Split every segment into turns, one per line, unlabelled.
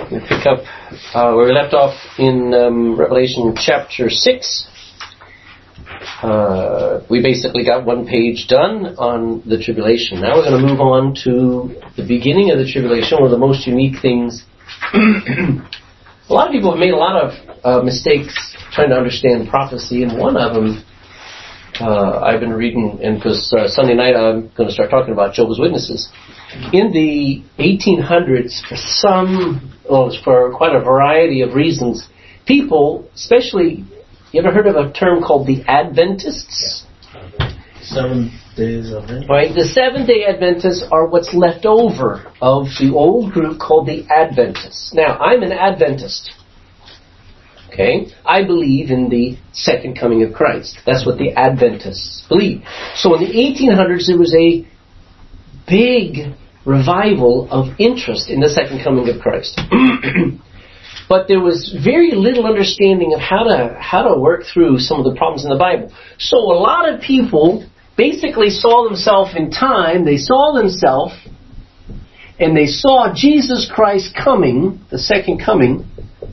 We pick up where we left off in Revelation chapter 6. We basically got one page done on the tribulation. Now we're going to move on to the beginning of the tribulation, one of the most unique things. A lot of people have made a lot of mistakes trying to understand prophecy, and one of them I've been reading, and because Sunday night I'm going to start talking about Jehovah's Witnesses. In the 1800s, for quite a variety of reasons, people, especially, you ever heard of a term called the Adventists?
Yeah. 7 days Adventists.
Right, the Seventh-day Adventists are what's left over of the old group called the Adventists. Now, I'm an Adventist. Okay? I believe in the second coming of Christ. That's what the Adventists believe. So in the 1800s, there was a big revival of interest in the second coming of Christ. But there was very little understanding of how to work through some of the problems in the Bible. So a lot of people basically saw themselves in time, they saw themselves, and they saw Jesus Christ coming, the second coming,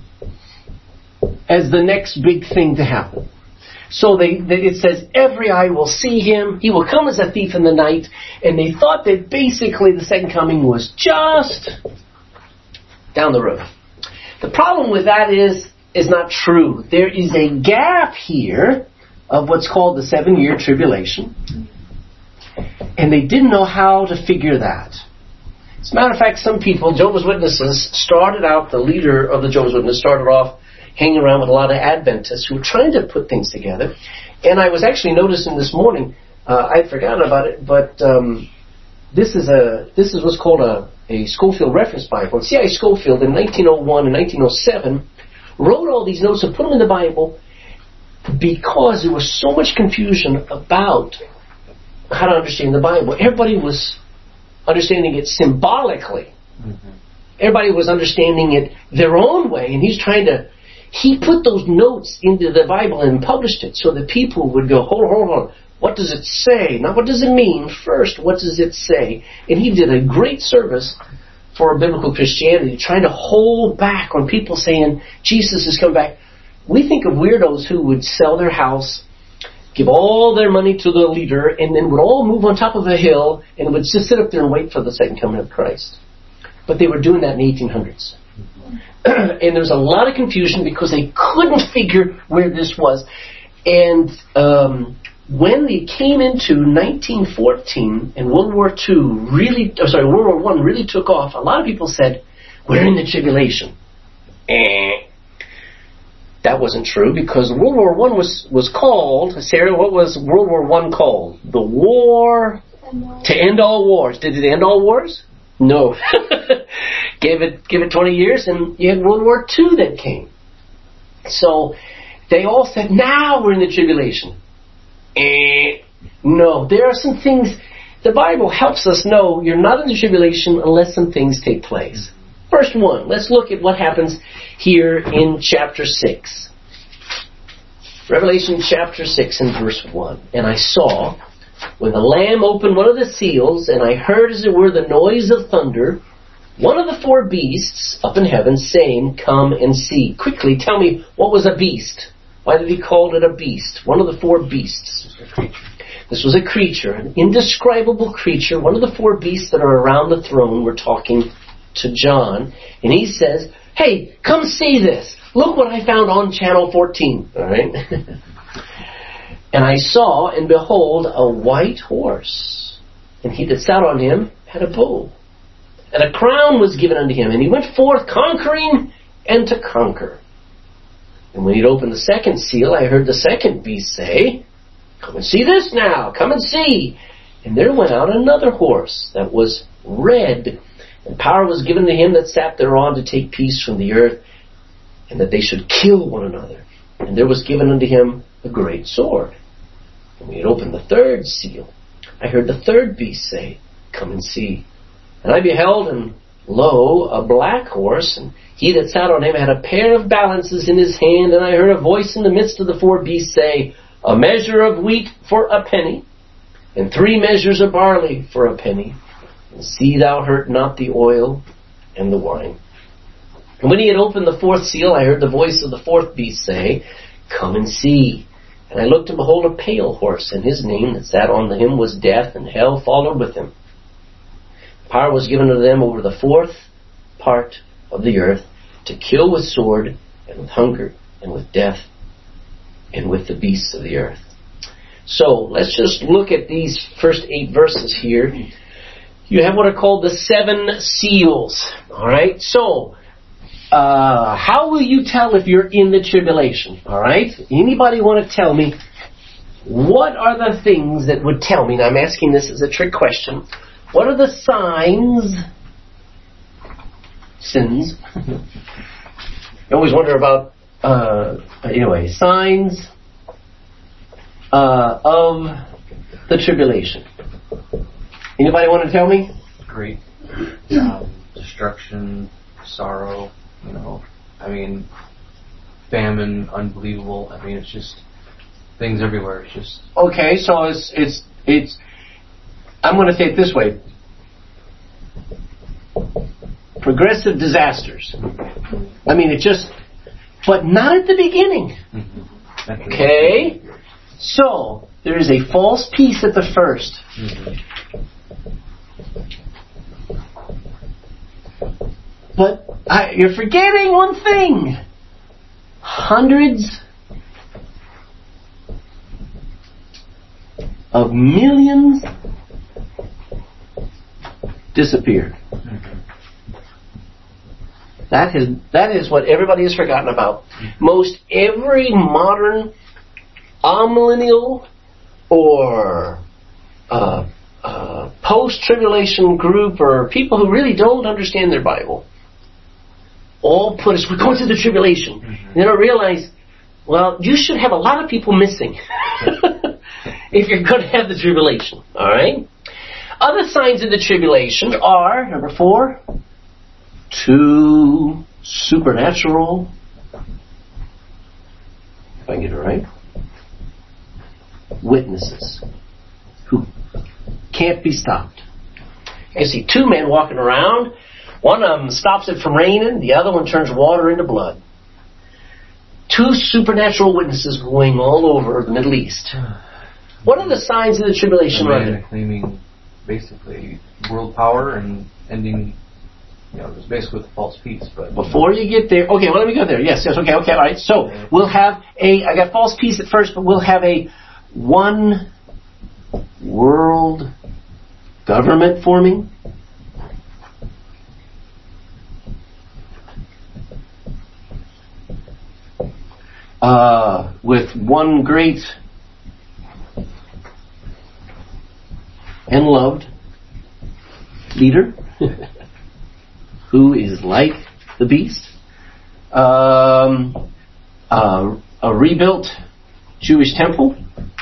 as the next big thing to happen. So it says, every eye will see him. He will come as a thief in the night. And they thought that basically the second coming was just down the road. The problem with that is not true. There is a gap here of what's called the 7-year tribulation. And they didn't know how to figure that. As a matter of fact, some people, Jehovah's Witnesses, the leader of the Jehovah's Witnesses started off hanging around with a lot of Adventists who were trying to put things together. And I was actually noticing this morning, I'd forgotten about it, but this is what's called a Schofield Reference Bible. And C.I. Schofield in 1901 and 1907 wrote all these notes and put them in the Bible because there was so much confusion about how to understand the Bible. Everybody was understanding it symbolically. Mm-hmm. Everybody was understanding it their own way, and he put those notes into the Bible and published it so that people would go, hold on, what does it say? Not what does it mean? First, what does it say? And he did a great service for biblical Christianity, trying to hold back on people saying, Jesus is coming back. We think of weirdos who would sell their house, give all their money to the leader, and then would all move on top of a hill and would just sit up there and wait for the second coming of Christ. But they were doing that in the 1800s. And there was a lot of confusion because they couldn't figure where this was. And when they came into 1914 and World War I really took off, a lot of people said, we're in the tribulation. That wasn't true because World War I was called, Sarah, what was World War I called? The war to end all wars. Did it end all wars? No. Give it 20 years and you had World War II that came. So they all said, now we're in the tribulation. No, there are some things, the Bible helps us know you're not in the tribulation unless some things take place. First one, let's look at what happens here in chapter 6. Revelation chapter 6 and verse 1. And I saw, when the Lamb opened one of the seals, and I heard as it were the noise of thunder, one of the 4 beasts up in heaven saying, come and see. Quickly, tell me, what was a beast? Why did he call it a beast? One of the 4 beasts. This was a creature, an indescribable creature. One of the 4 beasts that are around the throne were talking to John. And he says, hey, come see this. Look what I found on channel 14. All right. And I saw, and behold, a white horse. And he that sat on him had a bow. And a crown was given unto him. And he went forth conquering and to conquer. And when he'd opened the second seal, I heard the second beast say, come and see this now. Come and see. And there went out another horse that was red. And power was given to him that sat thereon to take peace from the earth, and that they should kill one another. And there was given unto him a great sword. And when he had opened the third seal, I heard the third beast say, come and see. And I beheld, and lo, a black horse, and he that sat on him had a pair of balances in his hand, and I heard a voice in the midst of the 4 beasts say, a measure of wheat for a penny, and 3 measures of barley for a penny, and see thou hurt not the oil and the wine. And when he had opened the fourth seal, I heard the voice of the fourth beast say, "Come and see." And I looked, and behold, a pale horse, and his name that sat on him was Death, and hell followed with him. Power was given to them over the fourth part of the earth to kill with sword, and with hunger, and with death, and with the beasts of the earth. So, let's just look at these first 8 verses here. You have what are called the 7 seals. Alright, so, how will you tell if you're in the tribulation? Alright, anybody want to tell me, what are the things that would tell me, and I'm asking this as a trick question, what are the sins, I always wonder about, signs of the tribulation. Anybody want to tell me?
Grief, destruction, sorrow, famine, unbelievable. It's just things everywhere. It's just...
Okay, so it's I'm going to say it this way. Progressive disasters. But not at the beginning. Okay? So, there is a false peace at the first. But you're forgetting one thing. Hundreds of millions disappeared. That is what everybody has forgotten about. Most every modern amillennial or post-tribulation group or people who really don't understand their Bible all put us, we're going through the tribulation. They don't realize, well, you should have a lot of people missing if you're going to have the tribulation. Alright? Other signs of the tribulation are, number 4, 2 supernatural, if I get it right, witnesses who can't be stopped. You see 2 men walking around. One of them stops it from raining. The other one turns water into blood. 2 supernatural witnesses going all over the Middle East. What are the signs of the tribulation?
Claiming basically world power and ending, it's basically with the false peace. But
before you get there, okay, well, let me go there. Yes, okay, all right. So we'll have I got false peace at first, but we'll have a one world government forming. With one great and loved leader who is like the beast. A rebuilt Jewish temple.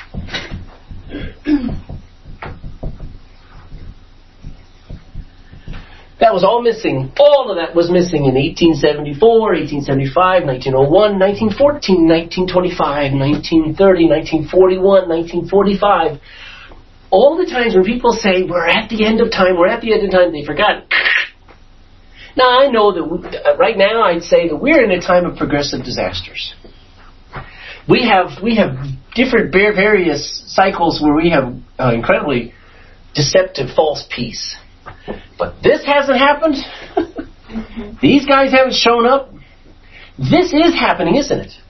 That was all missing. All of that was missing in 1874, 1875, 1901, 1914, 1925, 1930, 1941, 1945. All the times when people say, we're at the end of time, they forgot. Now, I know that right now I'd say that we're in a time of progressive disasters. We have different various cycles where we have incredibly deceptive false peace. But this hasn't happened. These guys haven't shown up. This is happening, isn't it?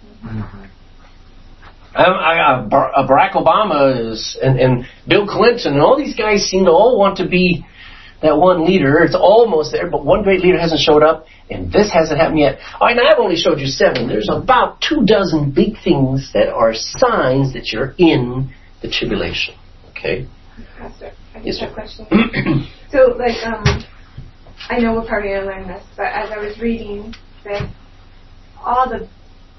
Barack Obama and Bill Clinton and all these guys seem to all want to be that one leader. It's almost there, but one great leader hasn't showed up, and this hasn't happened yet. All right, now I've only showed you 7. There's about 24 big things that are signs that you're in the tribulation. Okay?
Pastor, I
Yes,
just have
sir.
a question. So, I know we're probably going to learn this, but as I was reading, that all the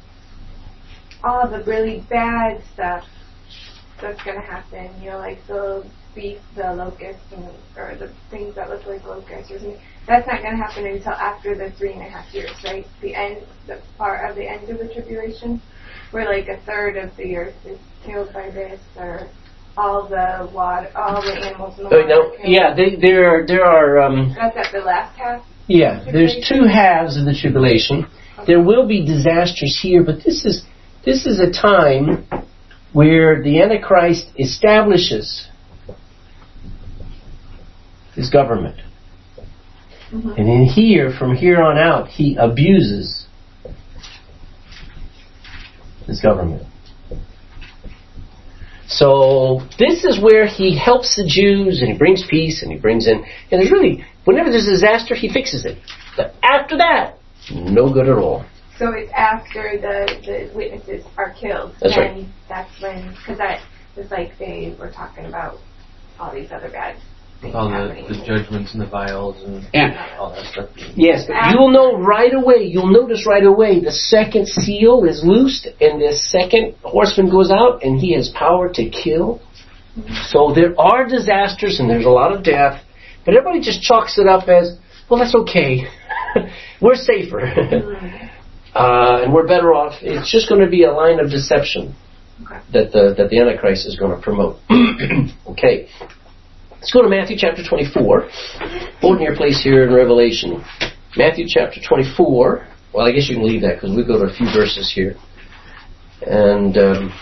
really bad stuff that's going to happen, like the beast, the locust, or the things that look like locusts or something, that's not going to happen until after the 3.5 years, right? The part of the end of the tribulation, where like 1/3 of the earth is killed by this, or all the water, all the animals in the water.
Yeah, there are.
That's at the last half.
Yeah, there's two halves of the tribulation. There will be disasters here, but this is a time where the Antichrist establishes his government. Mm-hmm. And in here, from here on out, he abuses his government. So this is where he helps the Jews, and he brings peace, and he brings in, and there's really, whenever there's a disaster, he fixes it. But after that, no good at all.
So it's after the witnesses are killed.
That's right.
And that's when, because that was like they were talking about all these other bad things
All
happening.
the judgments and the vials and all that stuff.
Yes, but you'll know right away, you'll notice right away, the second seal is loosed, and the second horseman goes out, and he has power to kill. Mm-hmm. So there are disasters, and there's a lot of death, but everybody just chalks it up as, well, that's okay. We're safer. Mm-hmm. And we're better off. It's just going to be a line of deception that the Antichrist is going to promote. Okay. Let's go to Matthew chapter 24. Hold your place here in Revelation. Matthew chapter 24. Well, I guess you can leave that because we'll go to a few verses here. And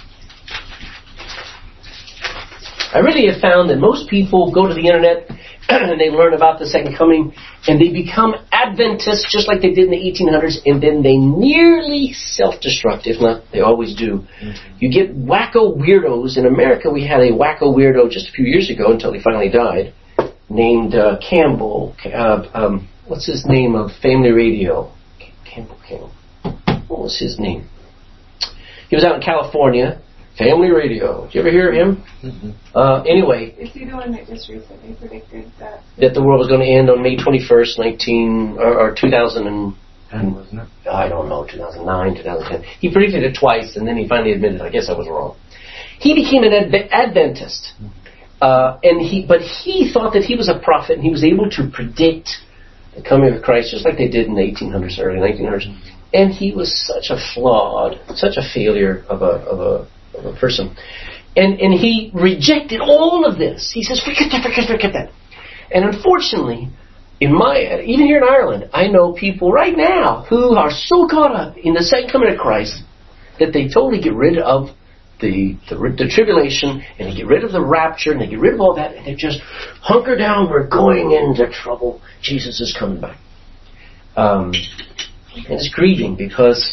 I really have found that most people go to the internet and they learn about the second coming and they become Adventists just like they did in the 1800s, and then they nearly self-destruct. If not, they always do. Mm-hmm. You get wacko weirdos. In America, we had a wacko weirdo just a few years ago until he finally died, named Campbell. What's his name of Family Radio? Campbell. What was his name? He was out in California. Family Radio. Did you ever hear of him? Mm-hmm. Anyway.
Is he the one that just recently predicted that
the world was going to end on May 21st, 2010,
wasn't it?
I don't know, 2009, 2010. He predicted it twice, and then he finally admitted, I guess I was wrong. He became an Adventist. But he thought that he was a prophet, and he was able to predict the coming of Christ, just like they did in the 1800s, early 1900s. And he was such a failure of a person. And he rejected all of this. He says, forget that. And unfortunately, even here in Ireland, I know people right now who are so caught up in the second coming of Christ that they totally get rid of the tribulation, and they get rid of the rapture, and they get rid of all that, and they just hunker down, we're going into trouble, Jesus is coming back. And it's grieving because,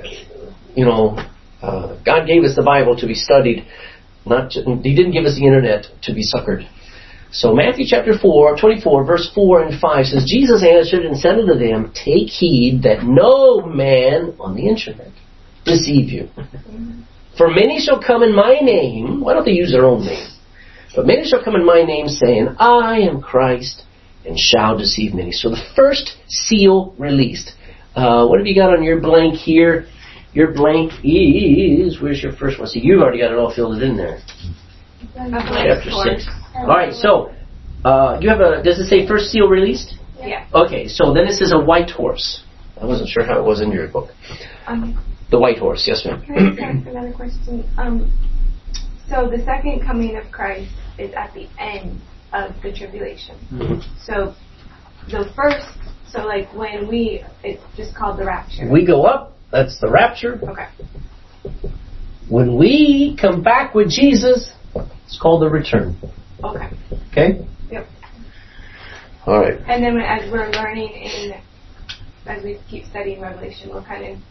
God gave us the Bible to be studied. He didn't give us the internet to be suckered. So Matthew chapter 24, verse 4 and 5 says, Jesus answered and said unto them, take heed that no man on the internet deceive you. For many shall come in my name. Why don't they use their own name? But many shall come in my name, saying, I am Christ, and shall deceive many. So the first seal released. What have you got on your blank here? Your blank is, where's your first one? See, you've already got it all filled in there. Chapter 6. Alright, so, does it say first seal released?
Yeah.
Okay, so then it says a white horse. I wasn't sure how it was in your book. The white horse, yes ma'am.
Can I ask another question? So the second coming of Christ is at the end of the tribulation. Mm-hmm. So the first, it's just called the rapture.
We go up. That's the rapture.
Okay.
When we come back with Jesus, it's called the return.
Okay.
Okay?
Yep.
All right.
And then as we're learning as we keep studying Revelation, we'll kind of...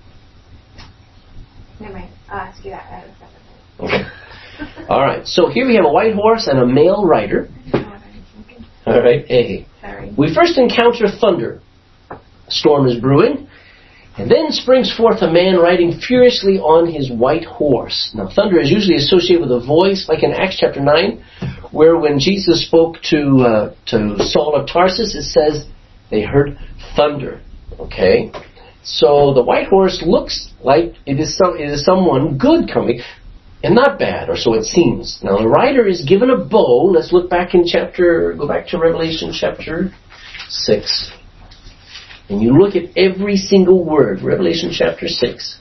Never mind. I'll ask you that at a separate time.
Okay. All right. So here we have a white horse and a male rider. All right. Hey.
Sorry.
We first encounter thunder. A storm is brewing. And then springs forth a man riding furiously on his white horse. Now, thunder is usually associated with a voice, like in Acts chapter 9, where when Jesus spoke to Saul of Tarsus, it says they heard thunder. Okay? So the white horse looks like it is someone good coming, and not bad, or so it seems. Now, the rider is given a bow. Let's go back to Revelation chapter 6. And you look at every single word, Revelation chapter 6.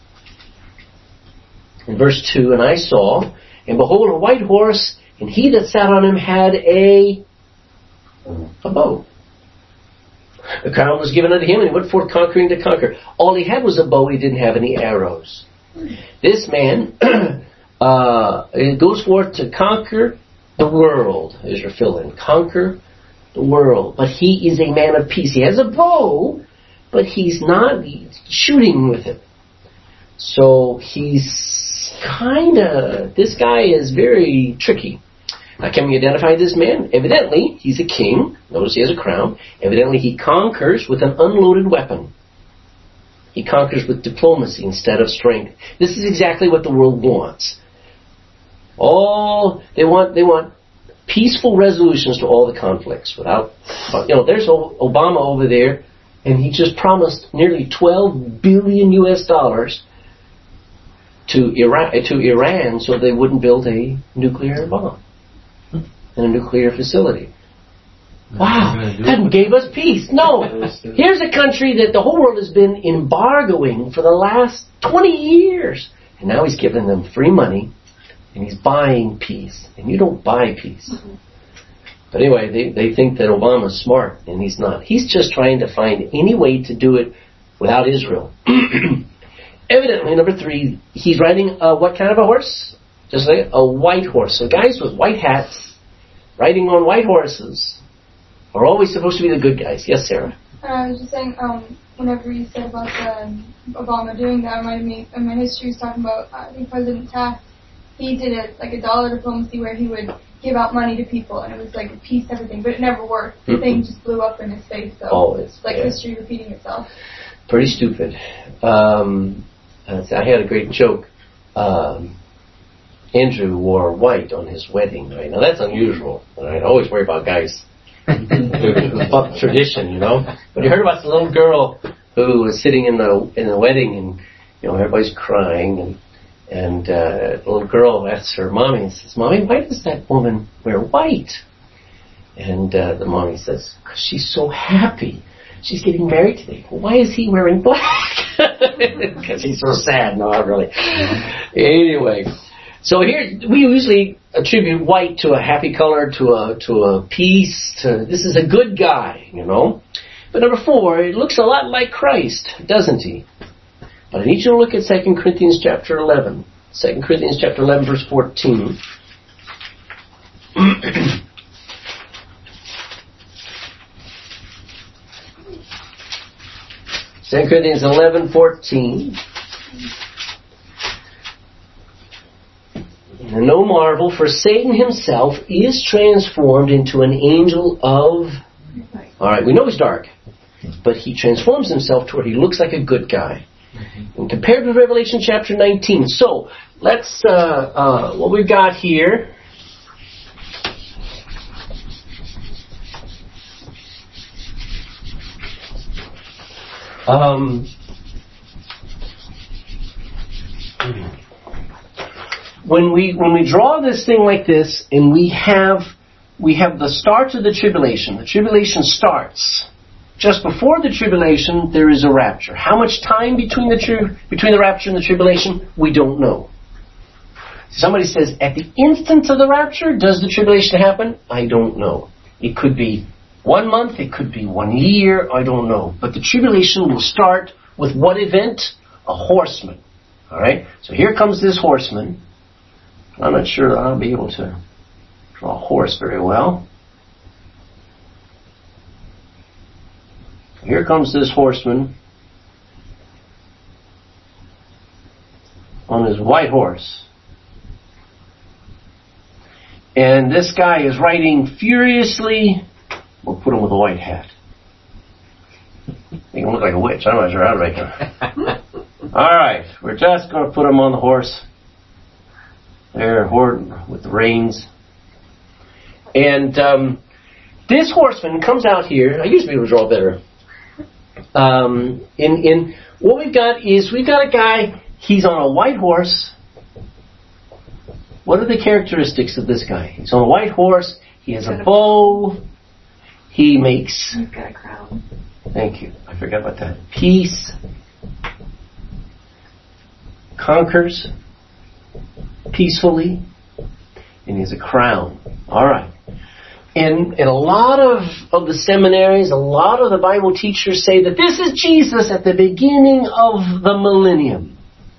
In verse 2, and I saw, and behold, a white horse, and he that sat on him had a bow. The crown was given unto him, and he went forth conquering to conquer. All he had was a bow. He didn't have any arrows. This man goes forth to conquer the world. There's your fill-in. Conquer the world. But he is a man of peace. He has a bow, but he's not shooting with it. So he's this guy is very tricky. Now, can we identify this man? Evidently, he's a king. Notice he has a crown. Evidently, he conquers with an unloaded weapon. He conquers with diplomacy instead of strength. This is exactly what the world wants. They want peaceful resolutions to all the conflicts. There's Obama over there, and he just promised nearly $12 billion to Iran so they wouldn't build a nuclear bomb in a nuclear facility. Wow, that gave us peace. No, here's a country that the whole world has been embargoing for the last 20 years. And now he's giving them free money, and he's buying peace. And you don't buy peace. But anyway, they think that Obama's smart, and he's not. He's just trying to find any way to do it without Israel. Evidently, number 3, he's riding what kind of a horse? Just like a white horse. So guys with white hats riding on white horses are always supposed to be the good guys. Yes, Sarah?
I was just saying, whenever you said about Obama doing that, it reminded me of my history was talking about, I think President Taft, he did a dollar diplomacy where he would give out money to people, and it was like a peace, everything, but it never worked. The thing just blew up in his face, so
always,
it's like history repeating itself.
Pretty stupid. I had a great joke. Andrew wore white on his wedding night. Now that's unusual. I always worry about guys who buck tradition, But you heard about the little girl who was sitting in the wedding, and everybody's crying, and the little girl asks her mommy and says, "Mommy, why does that woman wear white?" And the mommy says, "Because she's so happy. She's getting married today." "Well, why is he wearing black?" Because he's so sad. No, not really. Anyway, so here we usually attribute white to a happy color, to a peace. This is a good guy, But number 4, it looks a lot like Christ, doesn't he? But I need you to look at 2 Corinthians chapter 11. 2 Corinthians chapter 11, verse 14. 2 Corinthians 11:14. And no marvel, for Satan himself is transformed into an angel of... All right, we know he's dark, but he transforms himself to where he looks like a good guy. And compared with Revelation chapter 19. So, let's... what we've got here... When we draw this thing like this, and we have the start of the tribulation. The tribulation starts just before the tribulation. There is a rapture. How much time between the rapture and the tribulation? We don't know. Somebody says at the instant of the rapture, does the tribulation happen? I don't know. It could be 1 month. It could be 1 year. I don't know. But the tribulation will start with what event? A horseman. All right. So here comes this horseman. I'm not sure I'll be able to draw a horse very well. Here comes this horseman on his white horse. And this guy is riding furiously. We'll put him with a white hat. He can look like a witch. I'm not sure how to make him. Alright, we're just going to put him on the horse. There, with the reins. And this horseman comes out here. I used to be able to draw better. In what we've got a guy. He's on a white horse. What are the characteristics of this guy? He's on a white horse. He has a bow. He's got a crown. Thank you. I forgot about that. Peace. Conquers peacefully, and he has a crown. All right. And a lot of the seminaries, a lot of the Bible teachers say that this is Jesus at the beginning of the millennium.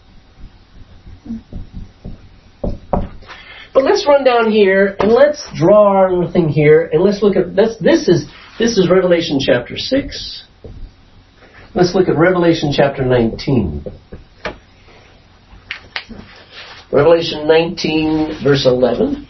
But let's run down here and let's draw our little thing here and let's look at this. This is Revelation chapter 6. Let's look at Revelation chapter 19. Revelation 19 verse 11.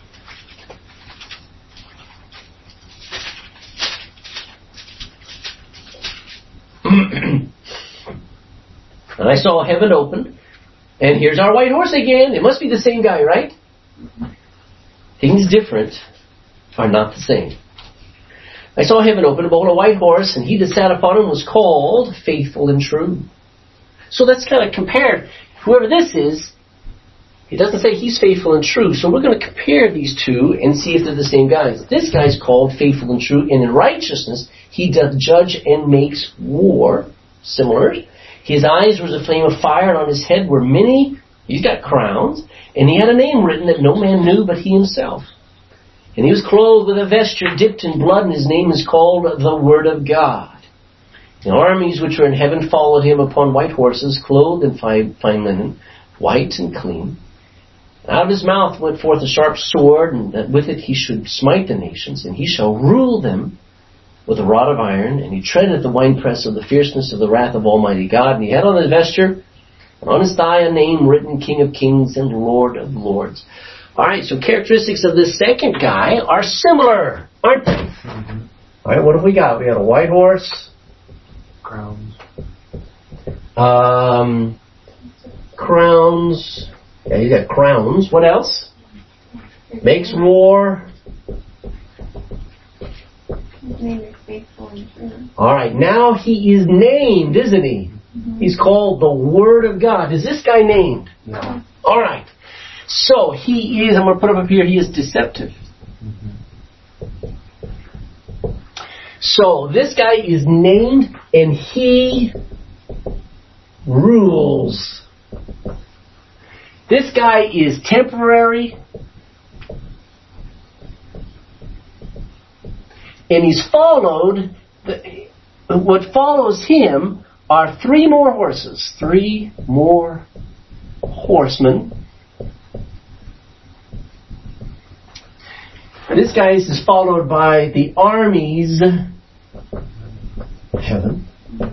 And I saw heaven open, and here's our white horse again. It must be the same guy, right? Things different are not the same. I saw heaven open, and behold, a white horse, and he that sat upon him was called Faithful and True. So let's kind of compare. Whoever this is, it doesn't say he's faithful and true, so we're going to compare these two and see if they're the same guys. This guy's called Faithful and True, and in righteousness he doth judge and makes war. Similar. His eyes was a flame of fire, and on his head were many, he's got crowns, and he had a name written that no man knew but he himself. And he was clothed with a vesture dipped in blood, and his name is called the Word of God. And armies which were in heaven followed him upon white horses, clothed in fine linen, white and clean. Out of his mouth went forth a sharp sword, and that with it he should smite the nations, and he shall rule them with a rod of iron, and he treadeth the winepress of the fierceness of the wrath of Almighty God. And he had on his vesture, and on his thigh, a name written, King of Kings and Lord of Lords. Alright, so characteristics of this second guy are similar, aren't they?
Mm-hmm.
Alright, what have we got? We got a white horse.
Crowns.
Crowns. Yeah, you got crowns. What else? Makes war.
His name is Faithful and True.
Alright, now he is named, isn't he? Mm-hmm. He's called the Word of God. Is this guy named?
No.
Alright. So he is, I'm going to put up here, he is deceptive.
Mm-hmm.
So this guy is named and he rules. This guy is temporary. And he's followed, what follows him are 3 more horses. 3 more horsemen. And this guy is followed by the armies of heaven.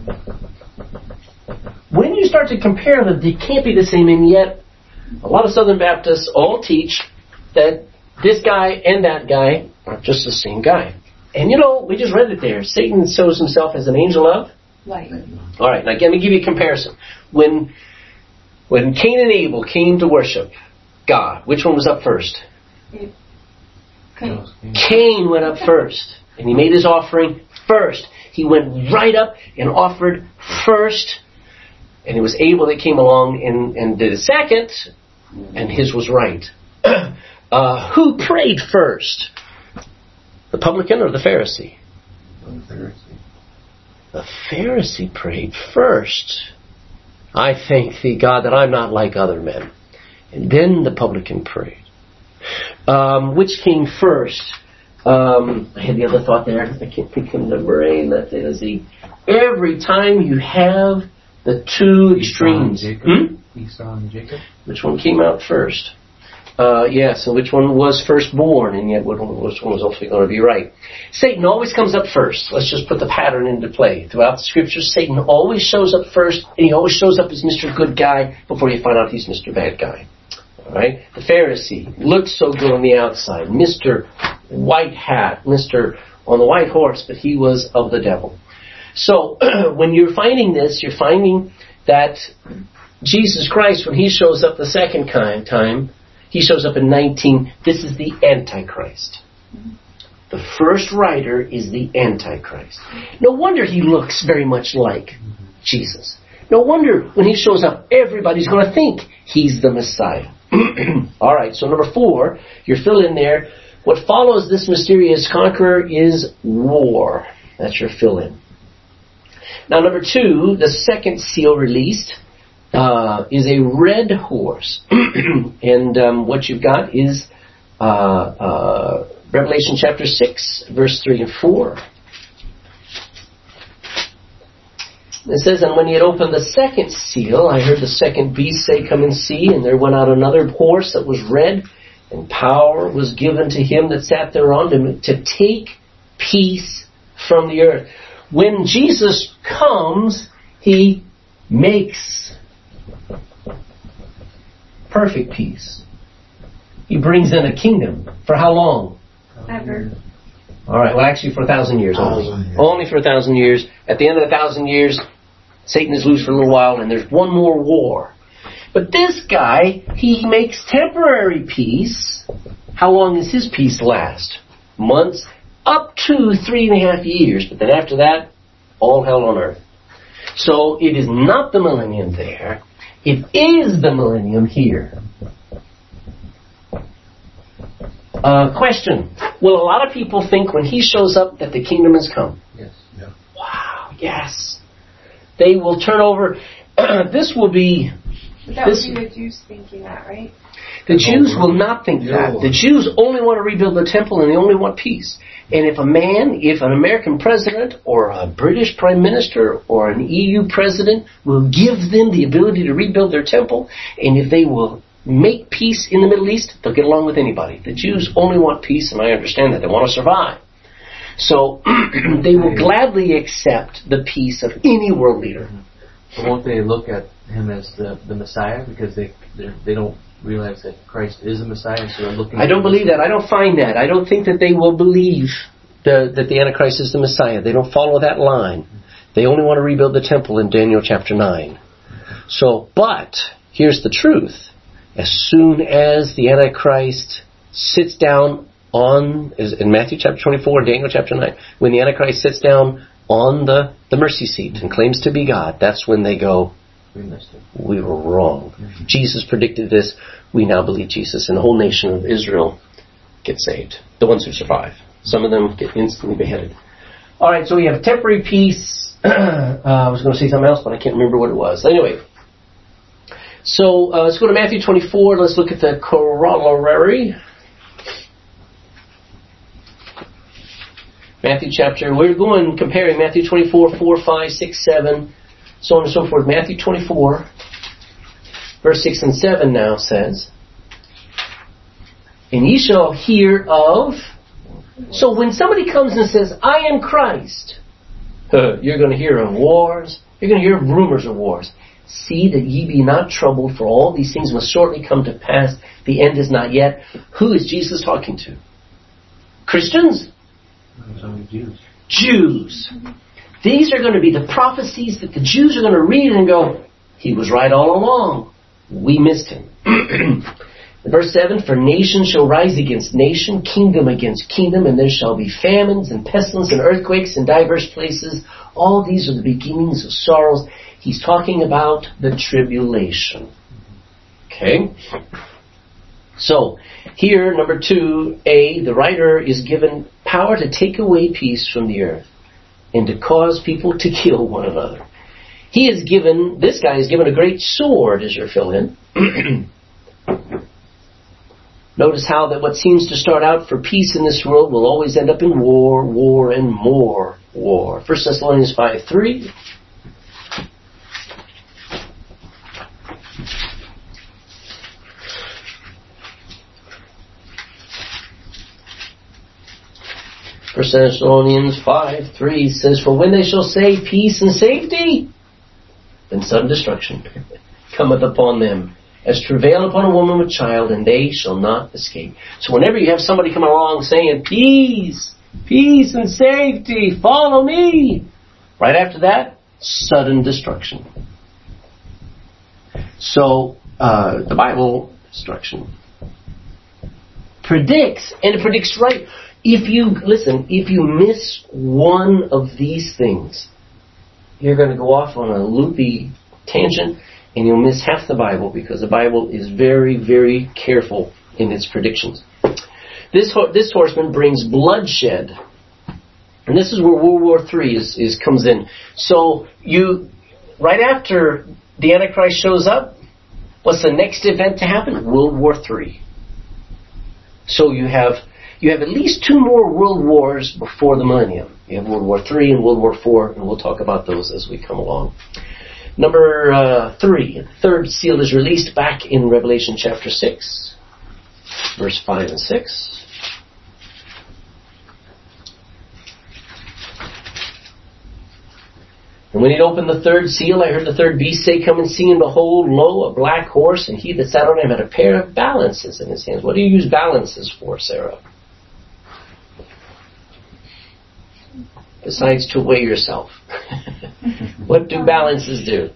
When you start to compare them, they can't be the same, and yet a lot of Southern Baptists all teach that this guy and that guy are just the same guy. And you know, we just read it there. Satan shows himself as an angel of
Light.
Alright, now let me give you a comparison. When Cain and Abel came to worship God, which one was up first? Cain went up first. And he made his offering first. He went right up and offered first. And it was Abel that came along and did a second. And his was right. Who prayed first? The publican or the Pharisee?
The Pharisee.
The Pharisee prayed first. I thank thee, God, that I'm not like other men. And then the publican prayed. Which came first? I had the other thought there. I can't think of the brain. Let's see. Every time you have the 2 extremes.
Esau and Jacob.
Which one came out first? So which one was firstborn, and yet which one was ultimately going to be right? Satan always comes up first. Let's just put the pattern into play. Throughout the scriptures, Satan always shows up first, and he always shows up as Mr. Good Guy before you find out he's Mr. Bad Guy. Alright? The Pharisee looks so good on the outside. Mr. White Hat, Mr. on the white horse, but he was of the devil. So, when you're finding this, you're finding that Jesus Christ, when he shows up the second time, he shows up in 19. This is the Antichrist. The first rider is the Antichrist. No wonder he looks very much like Jesus. No wonder when he shows up, everybody's going to think he's the Messiah. Alright, so number 4, you're fill in there. What follows this mysterious conqueror is war. That's your fill in. Now number 2, the second seal released is a red horse. And what you've got is Revelation chapter 6, verse 3 and 4. It says, and when he had opened the second seal, I heard the second beast say, come and see. And there went out another horse that was red, and power was given to him that sat thereon to take peace from the earth. When Jesus comes, he makes perfect peace. He brings in a kingdom. For how long?
Ever.
All right, well, actually for 1,000 years only.
1,000 years.
Only for 1,000 years. At the end of the 1,000 years, Satan is loose for a little while, and there's one more war. But this guy, he makes temporary peace. How long does his peace last? Months, up to 3.5 years. But then after that, all hell on earth. So it is not the millennium there. It is the millennium here. Question. Will a lot of people think when he shows up that the kingdom has come?
Yes.
Yeah.
Wow, yes. They will turn over. This will be...
That would be the Jews thinking that, right?
The Jews will not think that. The Jews only want to rebuild the temple, and they only want peace. And if an American president or a British prime minister or an EU president will give them the ability to rebuild their temple, and if they will make peace in the Middle East, they'll get along with anybody. The Jews only want peace, and I understand that. They want to survive. So they will gladly accept the peace of any world leader.
But won't they look at him as the Messiah because they don't realize that Christ is a Messiah, so they're looking...
I don't believe that. I don't find that. I don't think that they will believe that the Antichrist is the Messiah. They don't follow that line. They only want to rebuild the temple in Daniel chapter 9. So, but, here's the truth. As soon as the Antichrist sits down in Matthew chapter 24 and Daniel chapter 9, when the Antichrist sits down on the mercy seat and claims to be God, that's when they go,
We missed it.
we were wrong. Mm-hmm. Jesus predicted this. We now believe Jesus. And the whole nation of Israel gets saved. The ones who survive. Some of them get instantly beheaded. All right, so we have temporary peace. I was going to say something else, but I can't remember what it was. Anyway, so let's go to Matthew 24. Let's look at the corollary. Matthew chapter, we're going comparing Matthew 24, 4, 5, 6, 7, so on and so forth. Matthew 24, verse 6 and 7 now says, and ye shall hear of... So when somebody comes and says, I am Christ, you're going to hear of wars. You're going to hear of rumors of wars. See that ye be not troubled, for all these things must shortly come to pass. The end is not yet. Who is Jesus talking to? Christians? Jews. These are going to be the prophecies that the Jews are going to read and go, he was right all along. We missed him. Verse 7, for nation shall rise against nation, kingdom against kingdom, and there shall be famines and pestilence and earthquakes in diverse places. All these are the beginnings of sorrows. He's talking about the tribulation. Okay? So, here, number 2a, the writer is given power to take away peace from the earth and to cause people to kill one another. This guy is given a great sword as your fill-in. Notice how that what seems to start out for peace in this world will always end up in war, war, and more war. 1 Thessalonians 5:3. First Thessalonians 5:3 says, for when they shall say peace and safety, then sudden destruction cometh upon them, as travail upon a woman with child, and they shall not escape. So whenever you have somebody coming along saying, peace, peace and safety, follow me, right after that, sudden destruction. So the Bible, destruction, predicts, and it predicts right. If you miss one of these things, you're going to go off on a loopy tangent, and you'll miss half the Bible, because the Bible is very, very careful in its predictions. This horseman brings bloodshed, and this is where World War III comes in. So right after the Antichrist shows up, what's the next event to happen? World War III. So you have you have at least 2 more world wars before the millennium. You have World War III and World War IV, and we'll talk about those as we come along. Number 3, the third seal is released back in Revelation chapter 6, verse 5 and 6. And when he opened the third seal, I heard the third beast say, "Come and see, and behold, lo, a black horse, and he that sat on him had a pair of balances in his hands." What do you use balances for, Sarah? Besides to weigh yourself. What do balances do?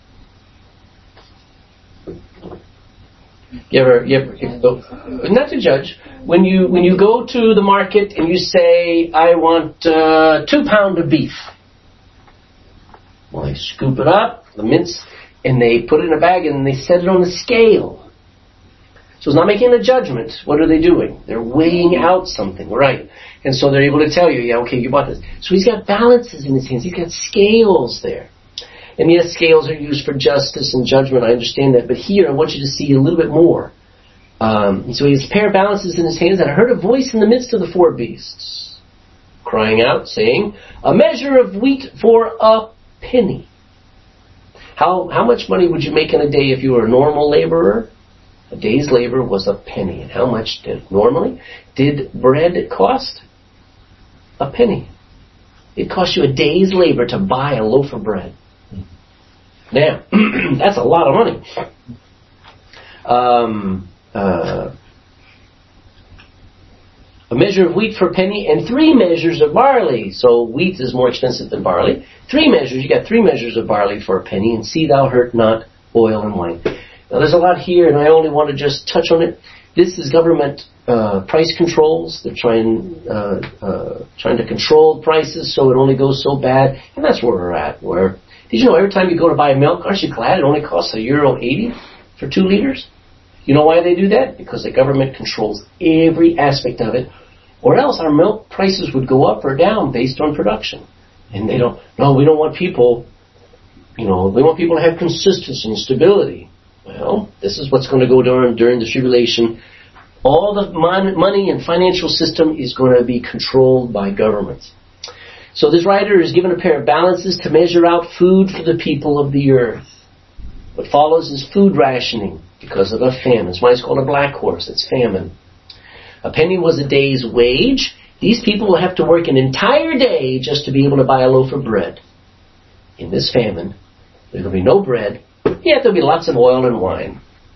You ever, not to judge, when you go to the market and you say, "I want 2 pounds of beef." Well, they scoop it up, the mince, and they put it in a bag and they set it on the scale. So it's not making a judgment. What are they doing? They're weighing out something, right? And so they're able to tell you, yeah, okay, you bought this. So he's got balances in his hands. He's got scales there. And yes, scales are used for justice and judgment. I understand that. But here, I want you to see a little bit more. So he has a pair of balances in his hands, and I heard a voice in the midst of the 4 beasts, crying out, saying, "A measure of wheat for a penny." How much money would you make in a day if you were a normal laborer? A day's labor was a penny. And how much did bread cost? A penny. It cost you a day's labor to buy a loaf of bread. Now, that's a lot of money. A measure of wheat for a penny and 3 measures of barley. So wheat is more expensive than barley. 3 measures. You got 3 measures of barley for a penny, and see thou hurt not oil and wine. Now there's a lot here, and I only want to just touch on it. This is government price controls. They're trying to control prices so it only goes so bad, and that's where we're at. Where did you know every time you go to buy milk, aren't you glad it only costs €1.80 for 2 liters? You know why they do that? Because the government controls every aspect of it, or else our milk prices would go up or down based on production. And we don't want people, we want people to have consistency and stability. Well, this is what's going to go during the tribulation. All the money and financial system is going to be controlled by governments. So this writer is given a pair of balances to measure out food for the people of the earth. What follows is food rationing because of a famine. That's why it's called a black horse. It's famine. A penny was a day's wage. These people will have to work an entire day just to be able to buy a loaf of bread. In this famine, there will be no bread. Yeah, there'll be lots of oil and wine.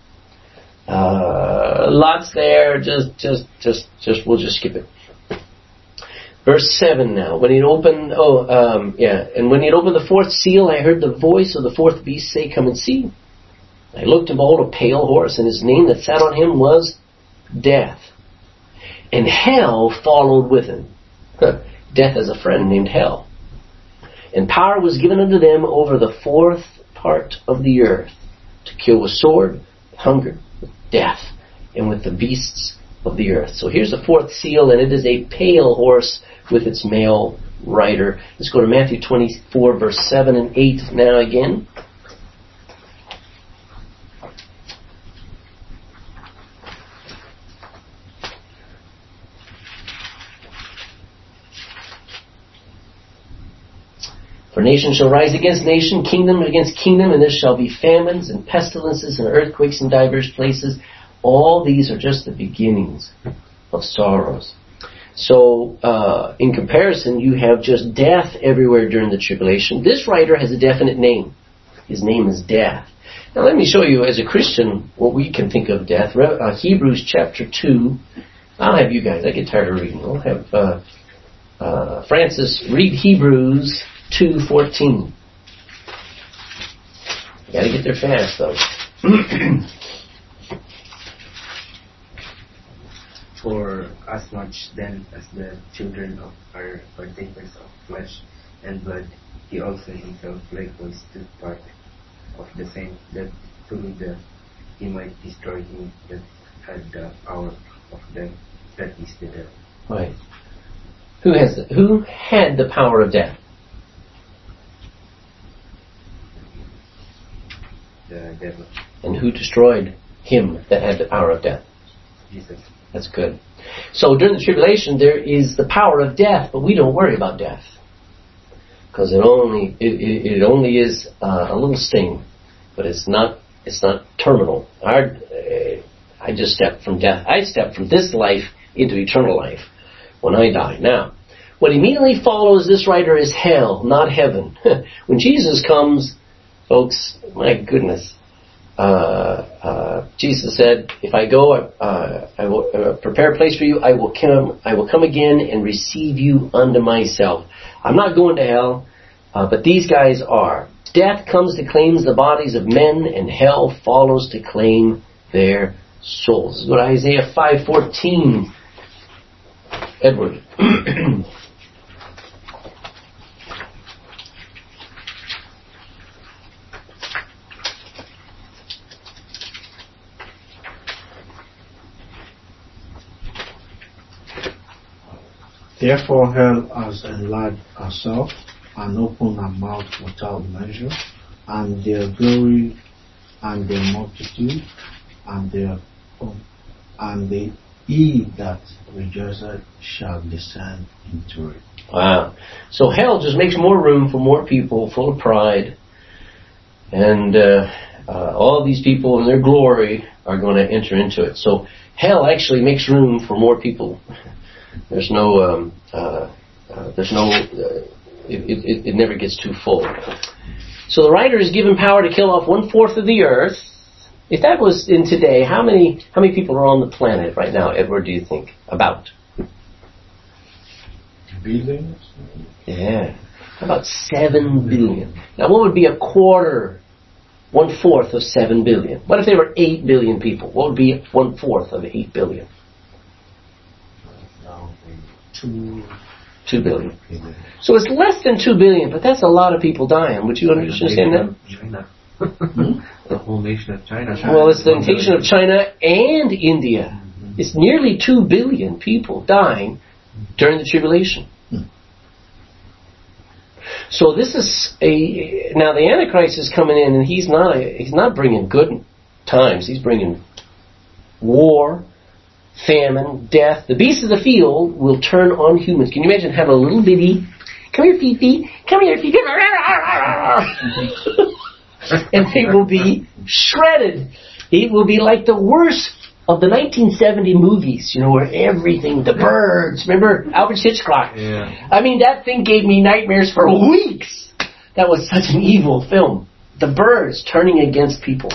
Lots there. We'll just skip it. Verse 7 now. When he opened, and when he opened the 4th seal, I heard the voice of the 4th beast say, "Come and see." I looked, and behold, a pale horse, and his name that sat on him was Death. And hell followed with him. Death has a friend named hell. And power was given unto them over the 4th part of the earth, to kill with sword, with hunger, with death, and with the beasts of the earth. So here's the 4th seal, and it is a pale horse with its male rider. Let's go to Matthew 24, verse 7 and 8 now again. For nation shall rise against nation, kingdom against kingdom, and there shall be famines and pestilences and earthquakes in divers places. All these are just the beginnings of sorrows. So, in comparison, you have just death everywhere during the tribulation. This writer has a definite name. His name is Death. Now let me show you, as a Christian, what we can think of death. Hebrews chapter 2. I'll have you guys. I get tired of reading. I'll have Francis read Hebrews 2:14. You got to get there fast, though.
For as much then as the children are partakers of flesh and blood, he also himself likewise took part of the same, that through death he might destroy him that had the power of death, that is the devil.
Right. Who had the power of death?
The devil.
And who destroyed him that had the power of death?
Jesus.
That's good. So during the tribulation, there is the power of death, but we don't worry about death. Because it only is a little sting, but it's not terminal. I just stepped from death. I stepped from this life into eternal life when I die. Now, what immediately follows this writer is hell, not heaven. When Jesus comes, folks, my goodness, Jesus said, "If I go, I will prepare a place for you. I will come again and receive you unto myself." I'm not going to hell, but these guys are. Death comes to claim the bodies of men, and hell follows to claim their souls. This is what Isaiah 5:14. Edward.
Therefore hell has enlarged herself and opened her mouth without measure, and their glory and their multitude and he that rejoiceth shall descend into it.
Wow. So hell just makes more room for more people full of pride, and all these people in their glory are going to enter into it. So hell actually makes room for more people. There's no, it never gets too full. So the writer is given power to kill off 1/4 of the earth. If that was in today, how many people are on the planet right now, Edward, do you think? About?
Billions?
Yeah. How about 7 billion? Now what would be 1/4 of 7 billion? What if there were 8 billion people? What would be 1/4 of 8 billion? 2 billion. So it's less than 2 billion, but that's a lot of people dying. Would you understand that?
China. The whole nation of China.
Well, it's the nation of China and India. It's nearly 2 billion people dying during the tribulation. So this is now the Antichrist is coming in, and he's not bringing good times. He's bringing war, famine, death. The beasts of the field will turn on humans. Can you imagine having a little bitty, come here, Fifi, come here, Fifi, and they will be shredded. It will be like the worst of the 1970 movies, where everything, the birds, remember Alfred Hitchcock?
Yeah.
I mean, that thing gave me nightmares for weeks. That was such an evil film. The birds turning against people.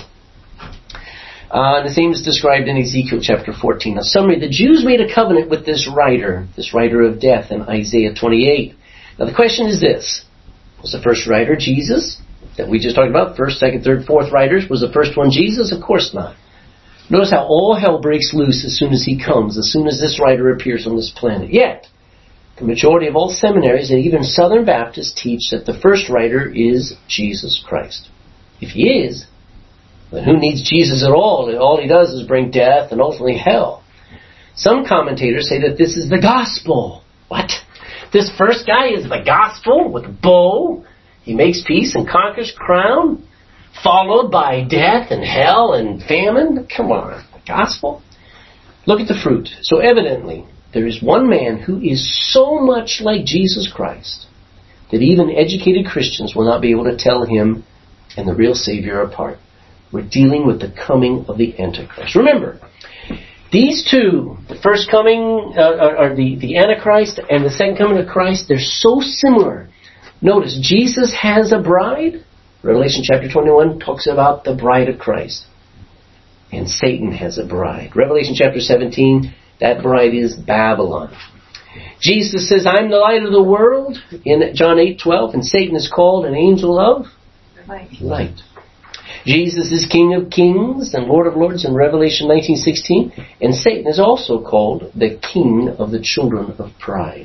The same is described in Ezekiel chapter 14. A summary, the Jews made a covenant with this writer of death in Isaiah 28. Now the question is this. Was the first writer Jesus? That we just talked about, first, second, third, fourth writers. Was the first one Jesus? Of course not. Notice how all hell breaks loose as soon as he comes, as soon as this writer appears on this planet. Yet, the majority of all seminaries and even Southern Baptists teach that the first writer is Jesus Christ. If he is, then who needs Jesus at all? All he does is bring death and ultimately hell. Some commentators say that this is the gospel. What? This first guy is the gospel with a bow. He makes peace and conquers crown, followed by death and hell and famine. Come on, the gospel? Look at the fruit. So evidently, there is one man who is so much like Jesus Christ that even educated Christians will not be able to tell him and the real Savior apart. We're dealing with the coming of the Antichrist. Remember, these two, the first coming, or the Antichrist and the second coming of Christ, they're so similar. Notice, Jesus has a bride. Revelation chapter 21 talks about the bride of Christ. And Satan has a bride. Revelation chapter 17, that bride is Babylon. Jesus says, I'm the light of the world in John 8:12, and Satan is called an angel of light. Jesus is King of Kings and Lord of Lords in Revelation 19:16, and Satan is also called the King of the children of pride.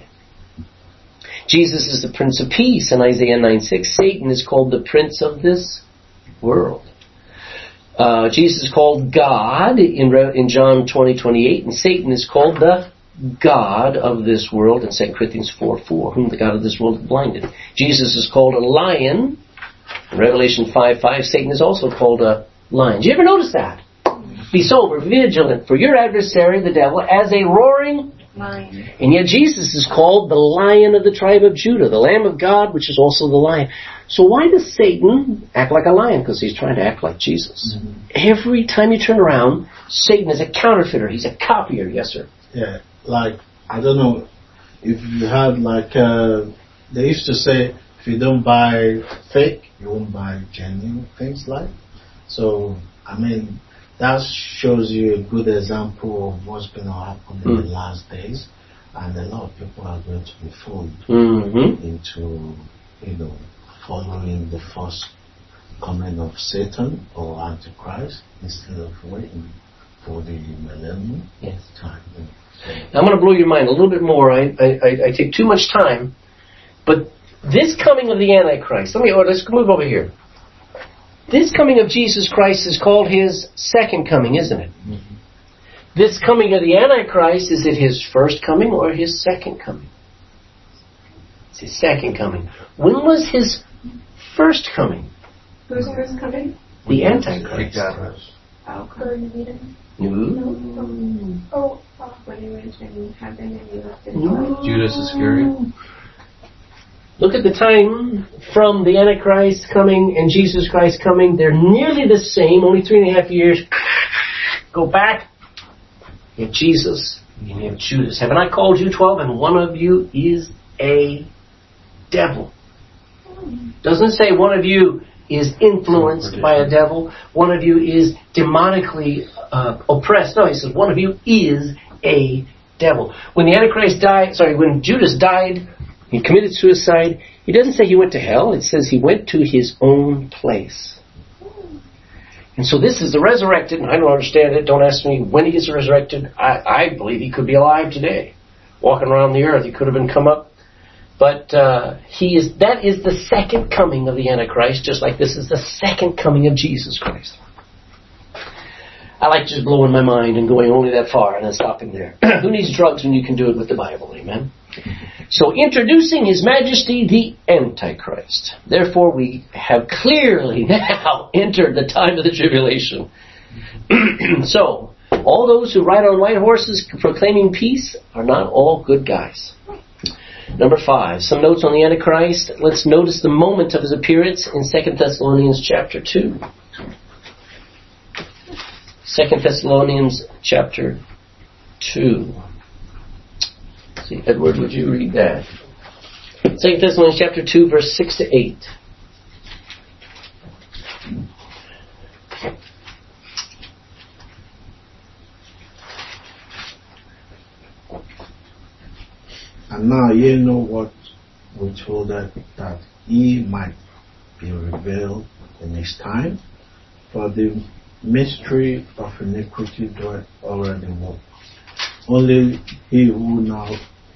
Jesus is the Prince of Peace in Isaiah 9:6. Satan is called the Prince of this world. Jesus is called God in John 20:28, and Satan is called the God of this world in 2 Corinthians 4:4, whom the God of this world blinded. Jesus is called a lion in Revelation 5:5. Satan is also called a lion. Did you ever notice that? Be sober, vigilant, for your adversary, the devil, as a roaring
Lion.
And yet Jesus is called the Lion of the tribe of Judah, the Lamb of God, which is also the Lion. So why does Satan act like a lion? Because he's trying to act like Jesus. Mm-hmm. Every time you turn around, Satan is a counterfeiter. He's a copier. Yes, sir.
Yeah, like, I don't know if you had like, they used to say, if you don't buy fake, you won't buy genuine things like. So, I mean, that shows you a good example of what's going to happen in the last days. And a lot of people are going to be fooled into, following the first coming of Satan or Antichrist instead of waiting for the millennium time. So,
now I'm going to blow your mind a little bit more. I take too much time. But this coming of the Antichrist, let's move over here. This coming of Jesus Christ is called His second coming, isn't it? Mm-hmm. This coming of the Antichrist, is it His first coming or His second coming? It's His second coming. When was His first coming?
Who's first coming?
The Antichrist.
Oh,
No.
Oh, when He went in heaven and He left in
Judas Iscariot.
Look at the time from the Antichrist coming and Jesus Christ coming. They're nearly the same, only 3.5 years. Go back. You have Jesus and you have Judas. Haven't I called you 12 and one of you is a devil? Doesn't say one of you is influenced by a devil. One of you is demonically oppressed. No, he says one of you is a devil. When when Judas died, he committed suicide. He doesn't say he went to hell. It says he went to his own place. And so this is the resurrected, and I don't understand it. Don't ask me when he gets resurrected. I believe he could be alive today, walking around the earth. He could have been come up. But that is the second coming of the Antichrist, just like this is the second coming of Jesus Christ. I like just blowing my mind and going only that far and then stopping there. Who needs drugs when you can do it with the Bible? Amen? So introducing His Majesty the Antichrist. Therefore we have clearly now entered the time of the tribulation. So, all those who ride on white horses proclaiming peace are not all good guys. Number 5, some notes on the Antichrist. Let's notice the moment of his appearance in 2 Thessalonians chapter 2. 2 Thessalonians chapter 2. See, Edward, would you read that? 2 Thessalonians chapter 2, verse 6 to 8.
And now ye know what we told that ye might be revealed in His time, for the mystery of iniquity doeth already work. Only he who now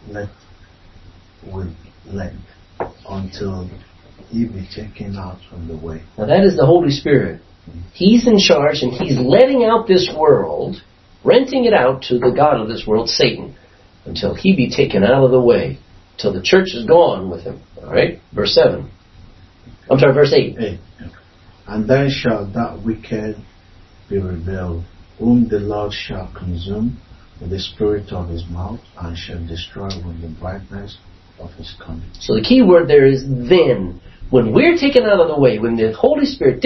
will let until he be taken out from the way.
Now that is the Holy Spirit. He's in charge and He's letting out this world, renting it out to the God of this world, Satan, until he be taken out of the way, till the church is gone with him. Alright? Verse 7. I'm sorry, verse 8.
And then shall that wicked be revealed, whom the Lord shall consume with the spirit of His mouth, and shall destroy with the brightness of His coming.
So the key word there is then. When we're taken out of the way, when the Holy Spirit,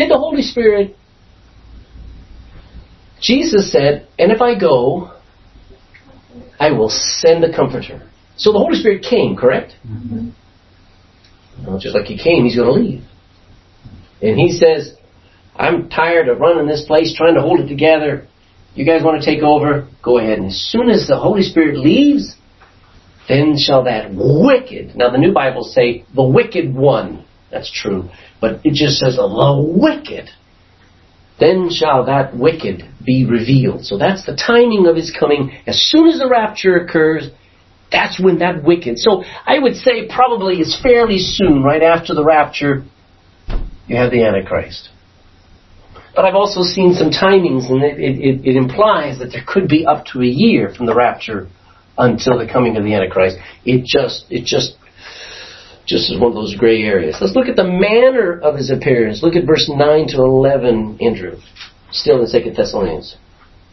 Jesus said, and if I go, I will send a comforter. So the Holy Spirit came, correct? Mm-hmm. Well, just like He came, He's going to leave. And He says, I'm tired of running this place, trying to hold it together. You guys want to take over? Go ahead. And as soon as the Holy Spirit leaves, then shall that wicked, now the New Bibles say the wicked one. That's true. But it just says the wicked. Then shall that wicked be revealed. So that's the timing of His coming. As soon as the rapture occurs, that's when that wicked. So I would say probably it's fairly soon, right after the rapture, you have the Antichrist. But I've also seen some timings, and it implies that there could be up to a year from the rapture until the coming of the Antichrist. It just is one of those gray areas. Let's look at the manner of His appearance. Look at verse 9 to 11, Andrew. Still in 2 Thessalonians.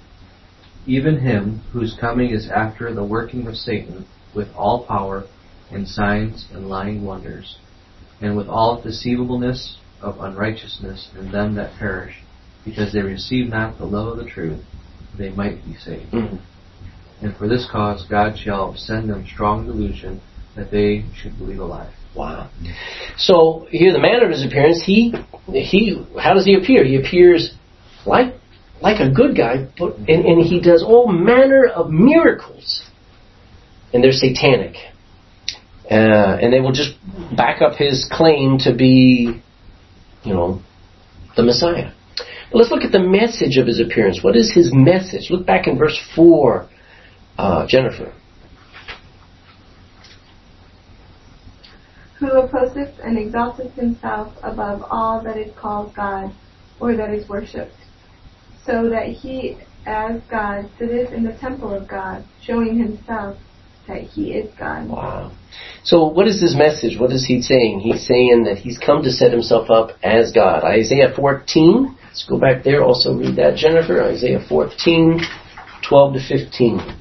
even him whose coming is after the working of Satan with all power and signs and lying wonders, and with all deceivableness of unrighteousness in them that perish, because they receive not the love of the truth, they might be saved. And for this cause God shall send them strong delusion, that they should believe a lie.
Wow. So here, the manner of his appearance, he how does he appear? He appears like a good guy, but and he does all manner of miracles, and they're satanic, and they will just back up his claim to be, the Messiah. But let's look at the message of his appearance. What is his message? Look back in verse 4, Jennifer.
Who opposeth and exalteth himself above all that is called God, or that is worshipped, so that he as God sitteth in the temple of God, showing himself that he is God.
Wow. So what is his message? What is he saying? He's saying that he's come to set himself up as God. Isaiah 14, let's go back there, also read that, Jennifer. Isaiah 14, 12 to 15.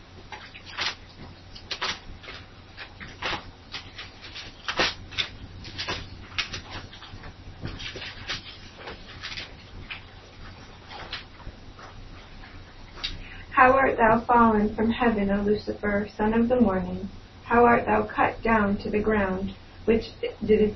How art thou fallen from heaven, O Lucifer, son of the morning? How art thou cut down to the ground, which didst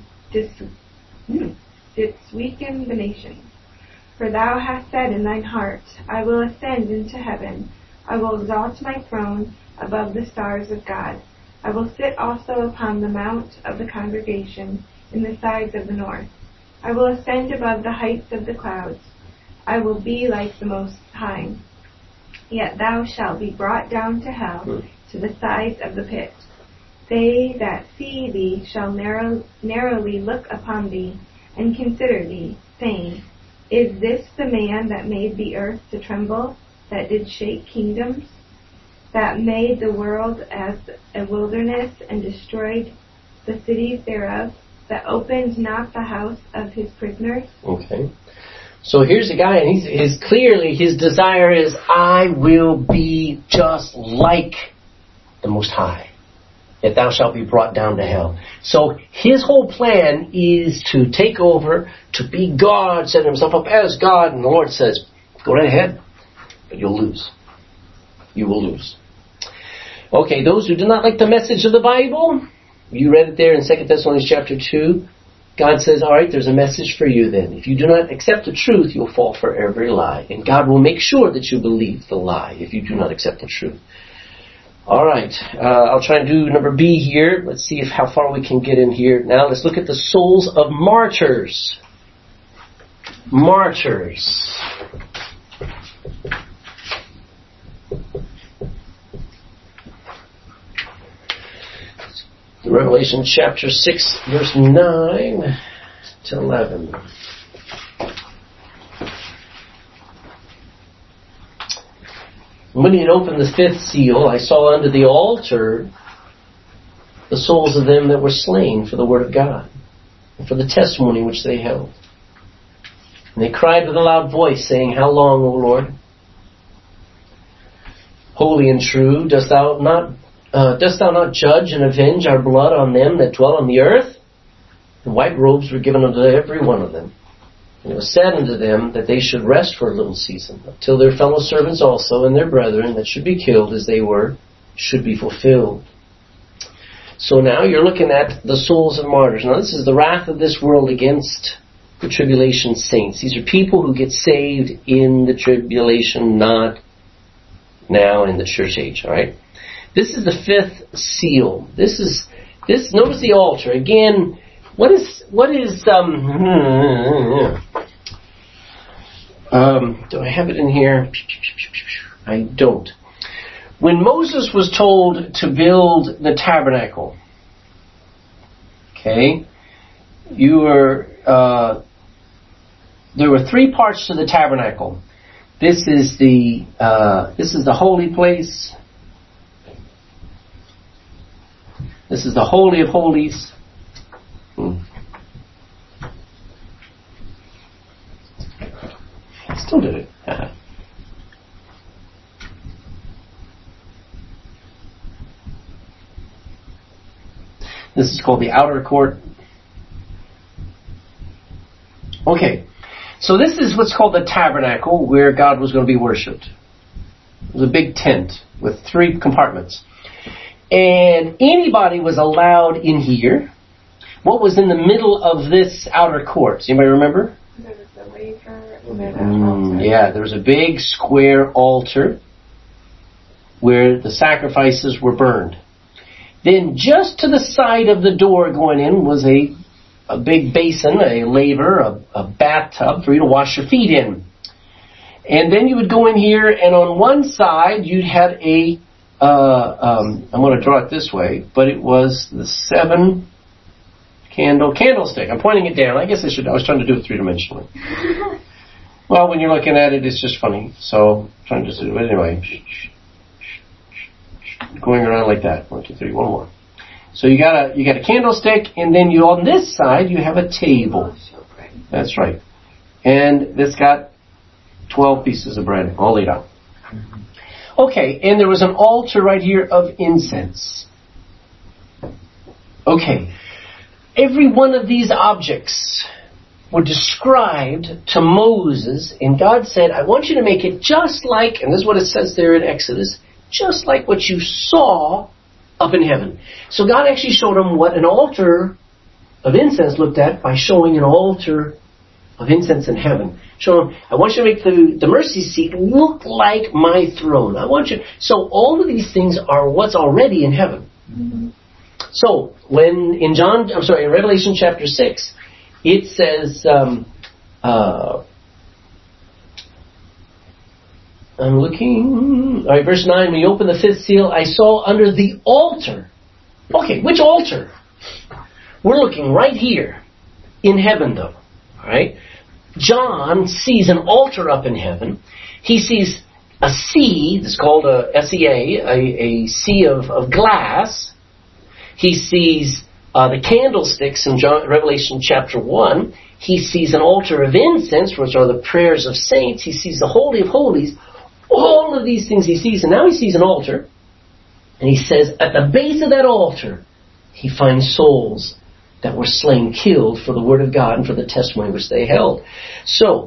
weaken the nations? For thou hast said in thine heart, I will ascend into heaven. I will exalt my throne above the stars of God. I will sit also upon the mount of the congregation in the sides of the north. I will ascend above the heights of the clouds. I will be like the Most High. Yet thou shalt be brought down to hell, to the sides of the pit. They that see thee shall narrowly look upon thee, and consider thee, saying, Is this the man that made the earth to tremble, that did shake kingdoms, that made the world as a wilderness, and destroyed the cities thereof, that opened not the house of his prisoners?
Okay. So here's a guy, and clearly his desire is, I will be just like the Most High. Yet thou shalt be brought down to hell. So his whole plan is to take over, to be God, set himself up as God, and the Lord says, go right ahead, but you'll lose. You will lose. Okay, those who do not like the message of the Bible, you read it there in 2 Thessalonians chapter 2. God says, all right, there's a message for you then. If you do not accept the truth, you'll fall for every lie. And God will make sure that you believe the lie if you do not accept the truth. All right, I'll try and do number B here. Let's see how far we can get in here. Now let's look at the souls of martyrs. Martyrs. Revelation chapter 6, verse 9 to 11. When he had opened the fifth seal, I saw under the altar the souls of them that were slain for the word of God, and for the testimony which they held. And they cried with a loud voice, saying, How long, O Lord? Holy and true, dost thou not judge and avenge our blood on them that dwell on the earth? And white robes were given unto every one of them. And it was said unto them that they should rest for a little season, till their fellow servants also and their brethren that should be killed as they were, should be fulfilled. So now you're looking at the souls of martyrs. Now this is the wrath of this world against the tribulation saints. These are people who get saved in the tribulation, not now in the church age, alright? This is the fifth seal. This notice the altar. Again, what is do I have it in here? I don't. When Moses was told to build the tabernacle, okay, there were three parts to the tabernacle. This is the holy place. This is the Holy of Holies. Still did it. This is called the outer court. Okay, so this is what's called the tabernacle, where God was going to be worshipped. It was a big tent with 3 compartments. And anybody was allowed in here. What was in the middle of this outer court? Does anybody remember?
There was the wafer and then an altar.
Yeah, there was a big square altar where the sacrifices were burned. Then just to the side of the door going in was a big basin, a laver, a bathtub for you to wash your feet in. And then you would go in here, and on one side you'd had I'm going to draw it this way, but it was the 7 candlestick. I'm pointing it down. I guess I was trying to do it 3-dimensionally. Well, when you're looking at it, it's just funny. So, trying to just do it anyway. Going around like that. 1, 2, 3, one more. So you got a candlestick, and then on this side you have a table. That's right. And it's got 12 pieces of bread all laid out. Okay, and there was an altar right here of incense. Okay, every one of these objects were described to Moses, and God said, I want you to make it just like, and this is what it says there in Exodus, just like what you saw up in heaven. So God actually showed him what an altar of incense looked at by showing an altar of incense in heaven. Showing him, I want you to make the mercy seat look like my throne. I want you. So all of these things are what's already in heaven. Mm-hmm. So when in Revelation chapter 6, it says, I'm looking. All right, verse 9. When you open the 5th seal, I saw under the altar. Okay, which altar? We're looking right here in heaven, though. All right. John sees an altar up in heaven. He sees a sea. It's called a SEA, a sea of glass. He sees the candlesticks in Revelation chapter 1. He sees an altar of incense, which are the prayers of saints. He sees the Holy of Holies. All of these things he sees. And now he sees an altar. And he says, at the base of that altar, he finds souls that were slain, killed for the word of God and for the testimony which they held. So,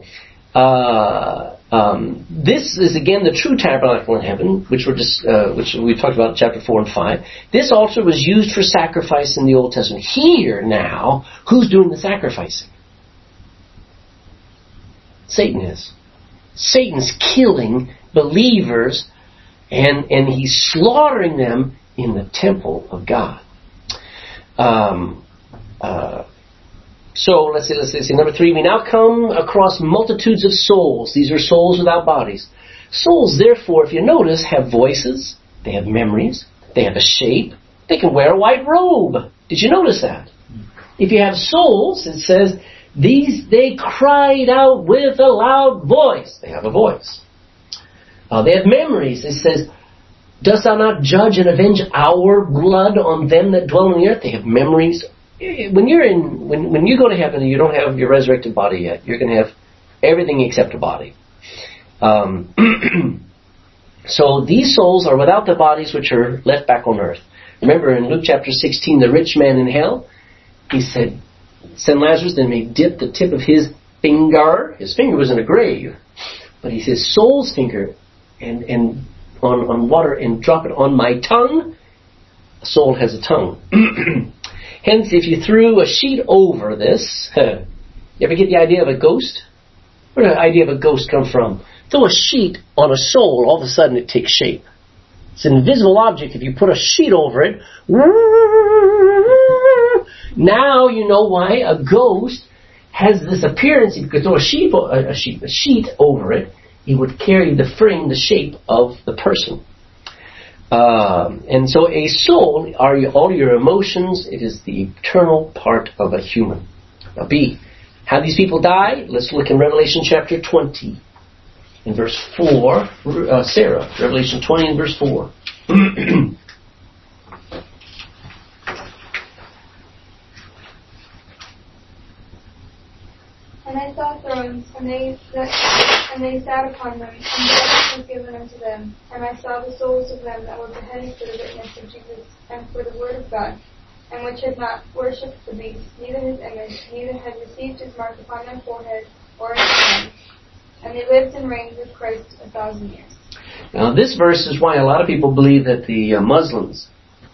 this is again the true tabernacle in heaven, which we talked about in chapter 4 and 5. This altar was used for sacrifice in the Old Testament. Here now, who's doing the sacrificing? Satan is. Satan's killing believers, and he's slaughtering them in the temple of God. So let's see. Number 3, we now come across multitudes of souls. These are souls without bodies. Souls, therefore, if you notice, have voices. They have memories. They have a shape. They can wear a white robe. Did you notice that? If you have souls, it says, they cried out with a loud voice. They have a voice. They have memories. It says, dost thou not judge and avenge our blood on them that dwell on the earth? They have memories. When you go to heaven and you don't have your resurrected body yet, you're going to have everything except a body. So these souls are without the bodies which are left back on earth. Remember in Luke chapter 16, the rich man in hell, he said, send Lazarus, then he dipped the tip of his finger was in a grave, but he says, soul's finger, and on water and drop it on my tongue. A soul has a tongue. Hence, if you threw a sheet over this, you ever get the idea of a ghost? Where did the idea of a ghost come from? Throw a sheet on a soul, all of a sudden it takes shape. It's an invisible object. If you put a sheet over it, now you know why a ghost has this appearance. If you could throw a sheet over it, it would carry the frame, the shape of the person. And so a soul are all your emotions. It is the eternal part of a human. Now B, how these people die? Let's look in Revelation chapter 20. In verse 4, Sarah, Revelation 20 and verse 4.
And I saw thrones, and they sat upon them, and judgment was given unto them. And I saw the souls of them that were beheaded for the witness of Jesus and for the word of God, and which had not worshipped the beast, neither his image, neither had received his mark upon their forehead or in their hand. And they lived and reigned with Christ 1,000 years.
Now, this verse is why a lot of people believe that the Muslims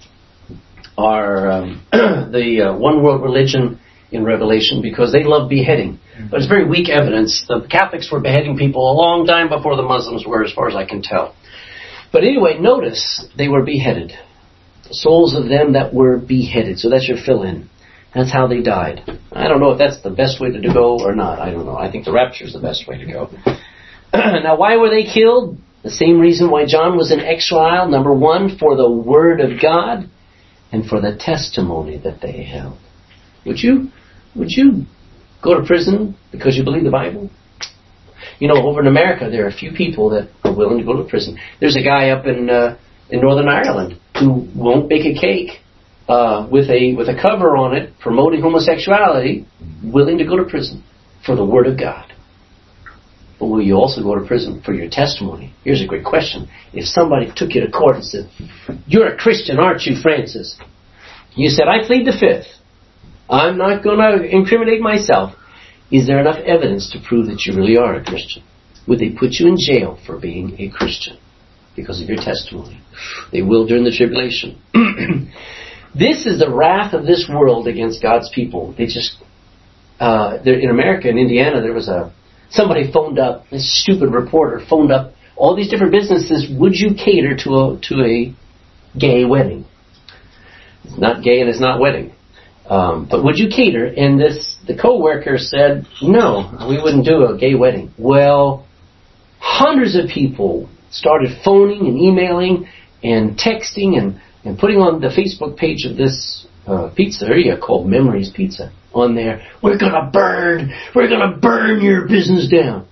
are the one world religion in Revelation, because they love beheading. But it's very weak evidence. The Catholics were beheading people a long time before the Muslims were, as far as I can tell. But anyway, notice they were beheaded. The souls of them that were beheaded. So that's your fill-in. That's how they died. I don't know if that's the best way to go or not. I don't know. I think the rapture is the best way to go. Now, why were they killed? The same reason why John was in exile. Number one, for the Word of God and for the testimony that they held. Would you go to prison because you believe the Bible? You know, over in America, there are a few people that are willing to go to prison. There's a guy up in Northern Ireland who won't bake a cake with a cover on it promoting homosexuality, willing to go to prison for the Word of God. But will you also go to prison for your testimony? Here's a great question. If somebody took you to court and said, "You're a Christian, aren't you, Francis?" You said, "I plead the fifth. I'm not going to incriminate myself." Is there enough evidence to prove that you really are a Christian? Would they put you in jail for being a Christian because of your testimony? They will during the tribulation. This is the wrath of this world against God's people. They just, in America, in Indiana, there was somebody phoned up, this stupid reporter phoned up all these different businesses. Would you cater to a gay wedding? It's not gay and it's not wedding. But would you cater? And the co-worker said, "No, we wouldn't do a gay wedding." Well, hundreds of people started phoning and emailing and texting and putting on the Facebook page of this pizzeria called Memories Pizza on there. We're gonna burn your business down.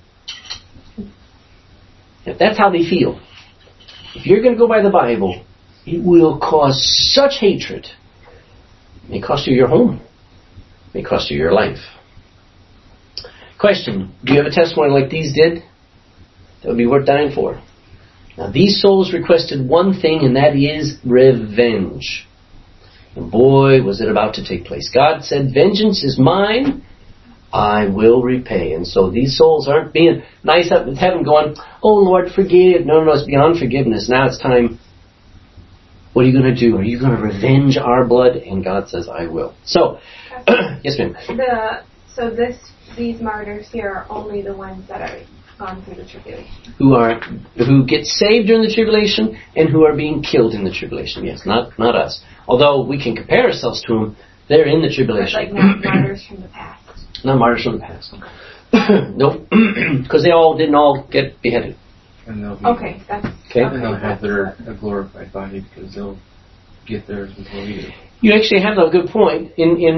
If that's how they feel, if you're going to go by the Bible, it will cause such hatred. It may cost you your home. It may cost you your life. Question, do you have a testimony like these did? That would be worth dying for. Now, these souls requested one thing, and that is revenge. And boy, was it about to take place. God said, "Vengeance is mine, I will repay." And so these souls aren't being nice up in heaven going, "Oh, Lord, forgive." No, it's beyond forgiveness. Now it's time. What are you going to do? Are you going to revenge our blood? And God says, "I will." So, yes, ma'am.
These martyrs here are only the ones that are gone through the tribulation.
Who get saved during the tribulation and who are being killed in the tribulation. Yes, not us. Although we can compare ourselves to them, they're in the tribulation.
Like not martyrs from the past.
Not martyrs from the past. Nope, because they didn't all get beheaded.
And they'll be,
okay.
And they'll have their glorified body because they'll get theirs before we do.
You actually have a good point.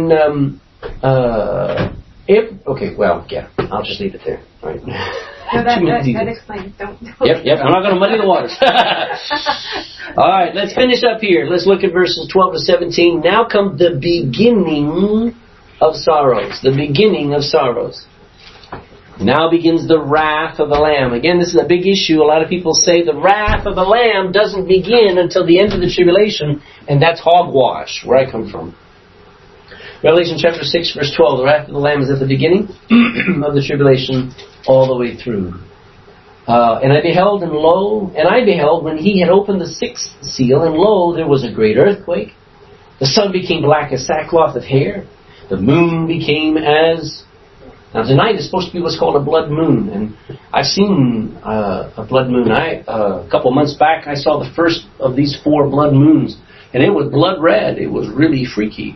I'll just leave it there. All right.
No, that explains. Don't.
Yep. I'm not going to muddy the waters. All right, let's finish up here. Let's look at verses 12 to 17. Now comes the beginning of sorrows. The beginning of sorrows. Now begins the wrath of the Lamb. Again, this is a big issue. A lot of people say the wrath of the Lamb doesn't begin until the end of the tribulation, and that's hogwash, where I come from. Revelation chapter 6, verse 12, the wrath of the Lamb is at the beginning of the tribulation all the way through. And I beheld when he had opened the sixth seal, and lo, there was a great earthquake. The sun became black as sackcloth of hair. The moon became as... Now tonight is supposed to be what's called a blood moon, and I've seen a blood moon. A couple months back I saw the first of these 4 blood moons, and it was blood red. It was really freaky.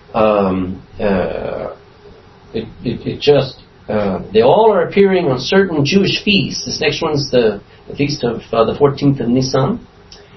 They all are appearing on certain Jewish feasts. This next one's the feast of the 14th of Nisan,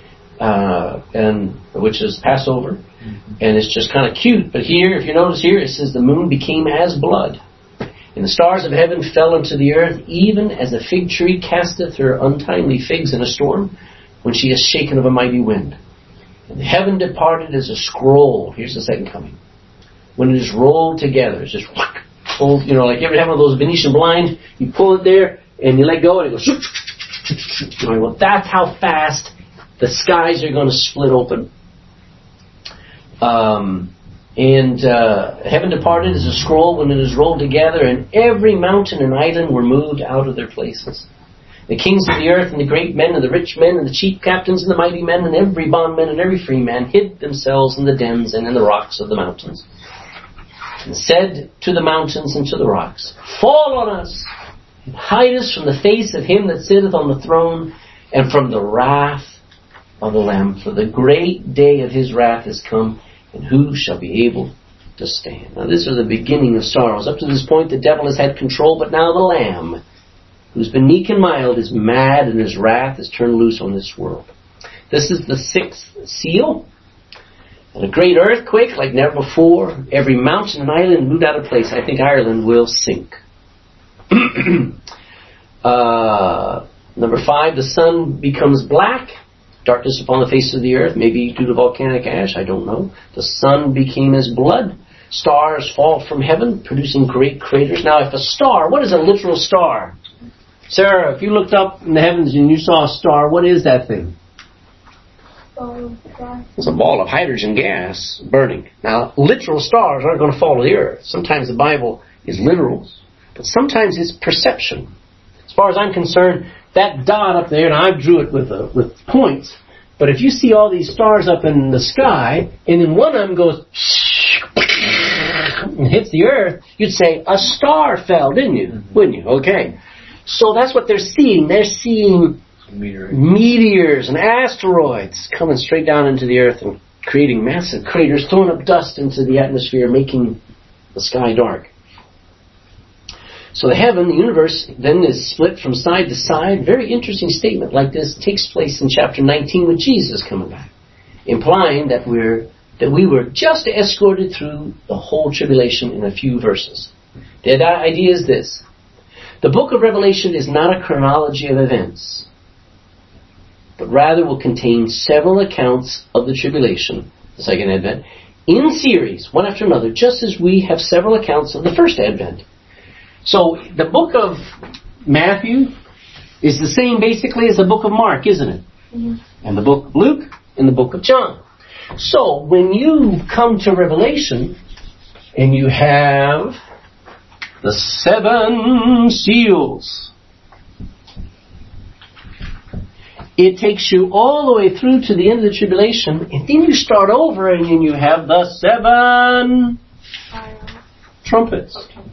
which is Passover, and it's just kind of cute. But here, if you notice here, it says the moon became as blood, and the stars of heaven fell into the earth, even as a fig tree casteth her untimely figs in a storm, when she is shaken of a mighty wind. And heaven departed as a scroll. Here's the second coming. When it is rolled together, it's just pulled, like you ever have one of those Venetian blinds, you pull it there and you let go and it goes. Well, that's how fast the skies are going to split open. And heaven departed as a scroll when it is rolled together, and every mountain and island were moved out of their places. The kings of the earth and the great men and the rich men and the chief captains and the mighty men and every bondman and every free man hid themselves in the dens and in the rocks of the mountains, and said to the mountains and to the rocks, fall on us, and hide us from the face of him that sitteth on the throne, and from the wrath of the Lamb. For the great day of his wrath is come, and who shall be able to stand? Now this is the beginning of sorrows. Up to this point the devil has had control, but now the Lamb, who's been meek and mild, is mad, and his wrath is turned loose on this world. This is the sixth seal. And a great earthquake like never before. Every mountain and island moved out of place. I think Ireland will sink. Number 5, the sun becomes black. Darkness upon the face of the earth, maybe due to volcanic ash, I don't know. The sun became as blood. Stars fall from heaven, producing great craters. Now, if a star, what is a literal star? Sarah, if you looked up in the heavens and you saw a star, what is that thing? It's a ball of hydrogen gas burning. Now, literal stars aren't going to fall to the earth. Sometimes the Bible is literal, but sometimes it's perception. As far as I'm concerned, that dot up there, and I drew it with points, but if you see all these stars up in the sky, and then one of them goes and hits the earth, you'd say, a star fell, didn't you? Wouldn't you? Okay. So that's what they're seeing. They're seeing meteors and asteroids coming straight down into the earth and creating massive craters, throwing up dust into the atmosphere, making the sky dark. So the heaven, the universe, then is split from side to side. Very interesting statement like this takes place in chapter 19 with Jesus coming back, implying that we were just escorted through the whole tribulation in a few verses. The idea is this. The book of Revelation is not a chronology of events, but rather will contain several accounts of the tribulation, the second advent, in series, one after another, just as we have several accounts of the first advent. So the book of Matthew is the same basically as the book of Mark, isn't it? Mm-hmm. And the book of Luke and the book of John. So when you come to Revelation and you have the 7 seals, it takes you all the way through to the end of the tribulation, and then you start over and then you have the 7 trumpets.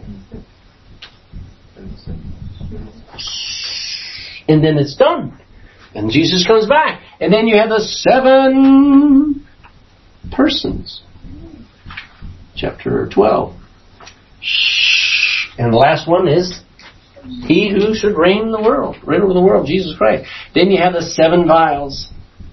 And then it's done. And Jesus comes back. And then you have the 7 persons. Chapter 12. And the last one is he who should reign over the world, Jesus Christ. Then you have the 7 vials.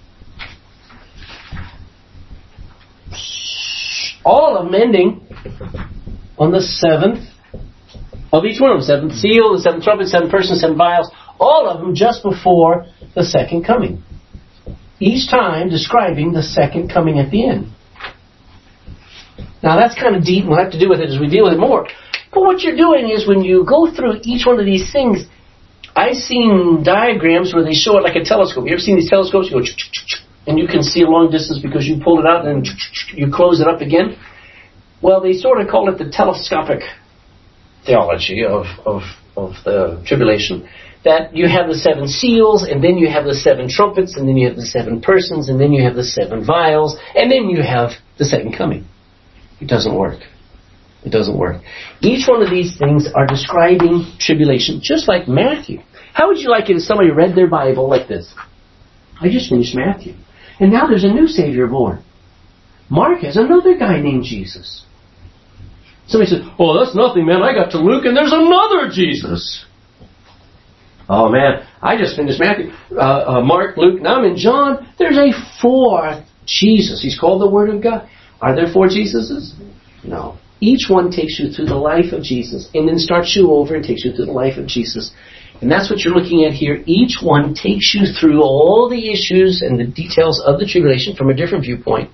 All of them ending on the 7th of each one of them. 7th seal, the 7th trumpet, 7 persons, 7 vials. All of them just before the second coming. Each time describing the second coming at the end. Now that's kind of deep, and we'll have to deal with it as we deal with it more. But what you're doing is when you go through each one of these things, I've seen diagrams where they show it like a telescope. You ever seen these telescopes? You go, and you can see a long distance because you pulled it out and then you close it up again. Well, they sort of call it the telescopic theology of the tribulation. That you have the 7 seals, and then you have the 7 trumpets, and then you have the 7 persons, and then you have the 7 vials, and then you have the second coming. It doesn't work. It doesn't work. Each one of these things are describing tribulation, just like Matthew. How would you like it if somebody read their Bible like this? I just finished Matthew, and now there's a new Savior born. Mark has another guy named Jesus. Somebody says, oh, that's nothing, man. I got to Luke, and there's another Jesus. Oh, man, I just finished Matthew, Mark, Luke, now I'm in John. There's a 4th Jesus. He's called the Word of God. Are there 4 Jesuses? No. Each one takes you through the life of Jesus and then starts you over and takes you through the life of Jesus. And that's what you're looking at here. Each one takes you through all the issues and the details of the tribulation from a different viewpoint.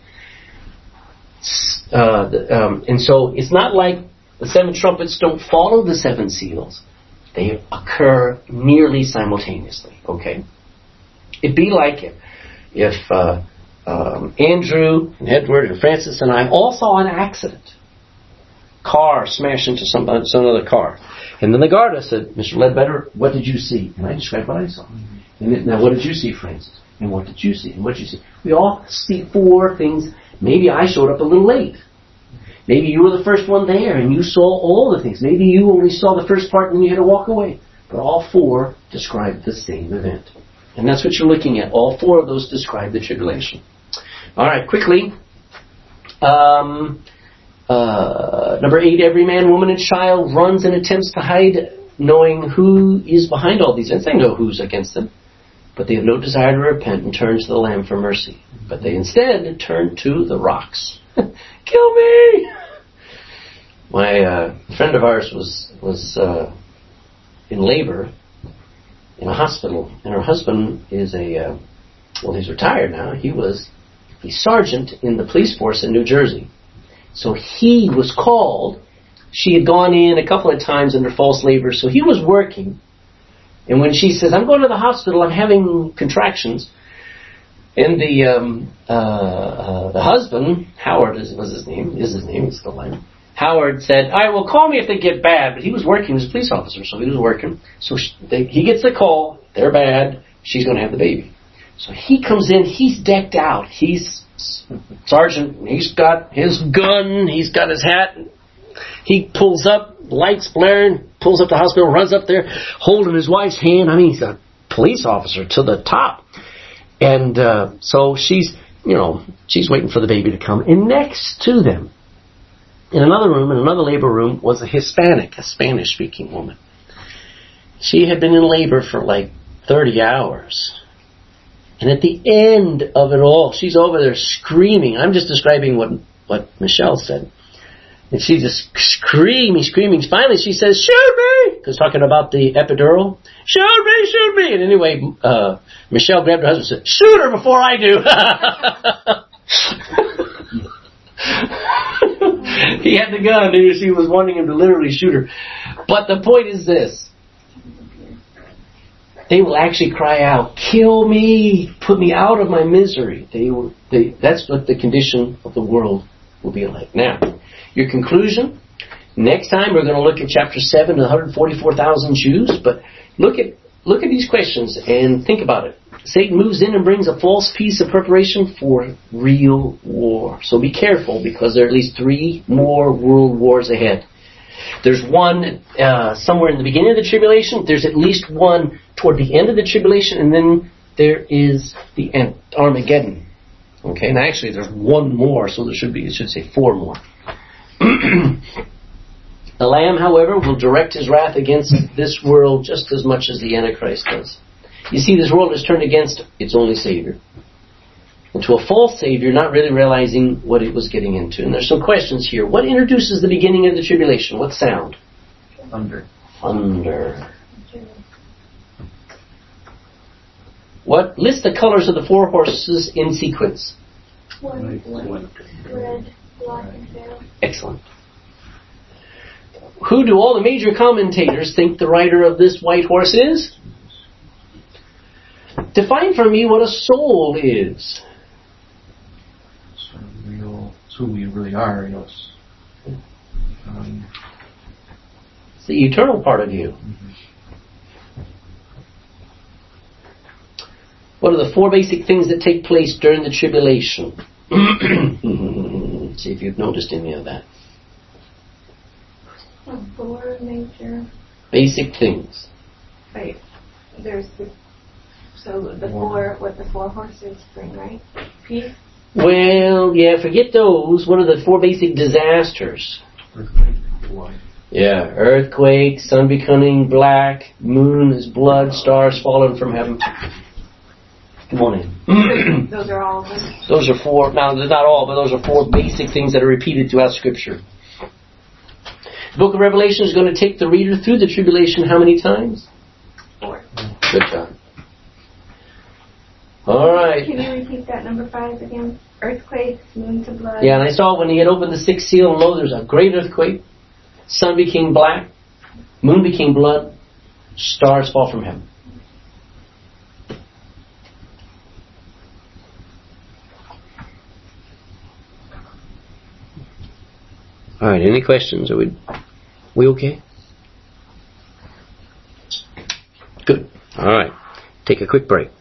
And so it's not like the 7 trumpets don't follow the 7 seals. They occur nearly simultaneously, okay? It'd be like if Andrew and Edward and Francis and I all saw an accident. Car smashed into some other car. And then the guard said, Mr. Ledbetter, what did you see? And I described what I saw. And then, now what did you see, Francis? And what did you see? And what did you see? We all see 4 things. Maybe I showed up a little late. Maybe you were the first one there and you saw all the things. Maybe you only saw the first part and then you had to walk away. But all 4 describe the same event. And that's what you're looking at. All 4 of those describe the tribulation. All right, quickly. Number 8, every man, woman, and child runs and attempts to hide, knowing who is behind all these events. They know who's against them, but they have no desire to repent and turn to the Lamb for mercy. But they instead turn to the rocks. Kill me! My friend of ours was in labor in a hospital, and her husband is he's retired now. He's sergeant in the police force in New Jersey. So he was called. She had gone in a couple of times under false labor, so he was working. And when she says, I'm going to the hospital, I'm having contractions, and the husband, Howard is his name, he's still alive. Howard said, all right, well, call me if they get bad. But he was working as a police officer, so he was working. So he gets the call, they're bad, she's going to have the baby. So he comes in, he's decked out, he's sergeant, he's got his gun, he's got his hat. He pulls up, lights blaring, pulls up to the hospital, runs up there, holding his wife's hand. I mean, he's a police officer to the top. And so she's waiting for the baby to come. And next to them, in another room, in another labor room, was a Spanish-speaking woman. She had been in labor for like 30 hours. And at the end of it all, she's over there screaming. I'm just describing what Michelle said. And she's just screaming. Finally, she says, shoot me! Because talking about the epidural. Shoot me! And anyway, Michelle grabbed her husband and said, shoot her before I do! He had the gun, and she was wanting him to literally shoot her. But the point is this. They will actually cry out, kill me, put me out of my misery. That's what the condition of the world will be like. Now, your conclusion, next time we're going to look at chapter 7, the 144,000 Jews, but look at these questions and think about it. Satan moves in and brings a false peace of preparation for real war. So be careful, because there are at least 3 more world wars ahead. There's one somewhere in the beginning of the tribulation. There's at least one toward the end of the tribulation, and then there is the end, Armageddon. Okay, and actually there's one more, so it should say 4 more. The Lamb, however, will direct his wrath against this world just as much as the Antichrist does. You see, this world is turned against its only Savior, and to a false Savior, not really realizing what it was getting into. And there's some questions here. What introduces the beginning of the tribulation? What sound?
Thunder.
What? List the colors of the 4 horses in sequence.
White, red, black, and pale.
Excellent. Who do all the major commentators think the rider of this white horse is? Define for me what a soul is.
It's who we really are, It's
the eternal part of you.
Mm-hmm.
What are the 4 basic things that take place during the tribulation? See if you've noticed any of that.
4 major.
Basic things.
Wait, there's the 4 horses bring, right? Peace.
Well, yeah, forget those. What are the 4 basic disasters? Yeah, earthquake, sun becoming black, moon is blood, stars falling from heaven. Come on in.
Those are all of them?
Those are 4, now they're not all, but those are 4 basic things that are repeated throughout Scripture. The book of Revelation is going to take the reader through the tribulation how many times?
4.
Good job. All right.
Can you repeat that number 5 again? Earthquakes, moon to blood.
Yeah, and I saw when he had opened the 6th seal, and lo, there was a great earthquake. Sun became black. Moon became blood. Stars fall from heaven. All right, any questions? Are we okay? Good. All right, take a quick break.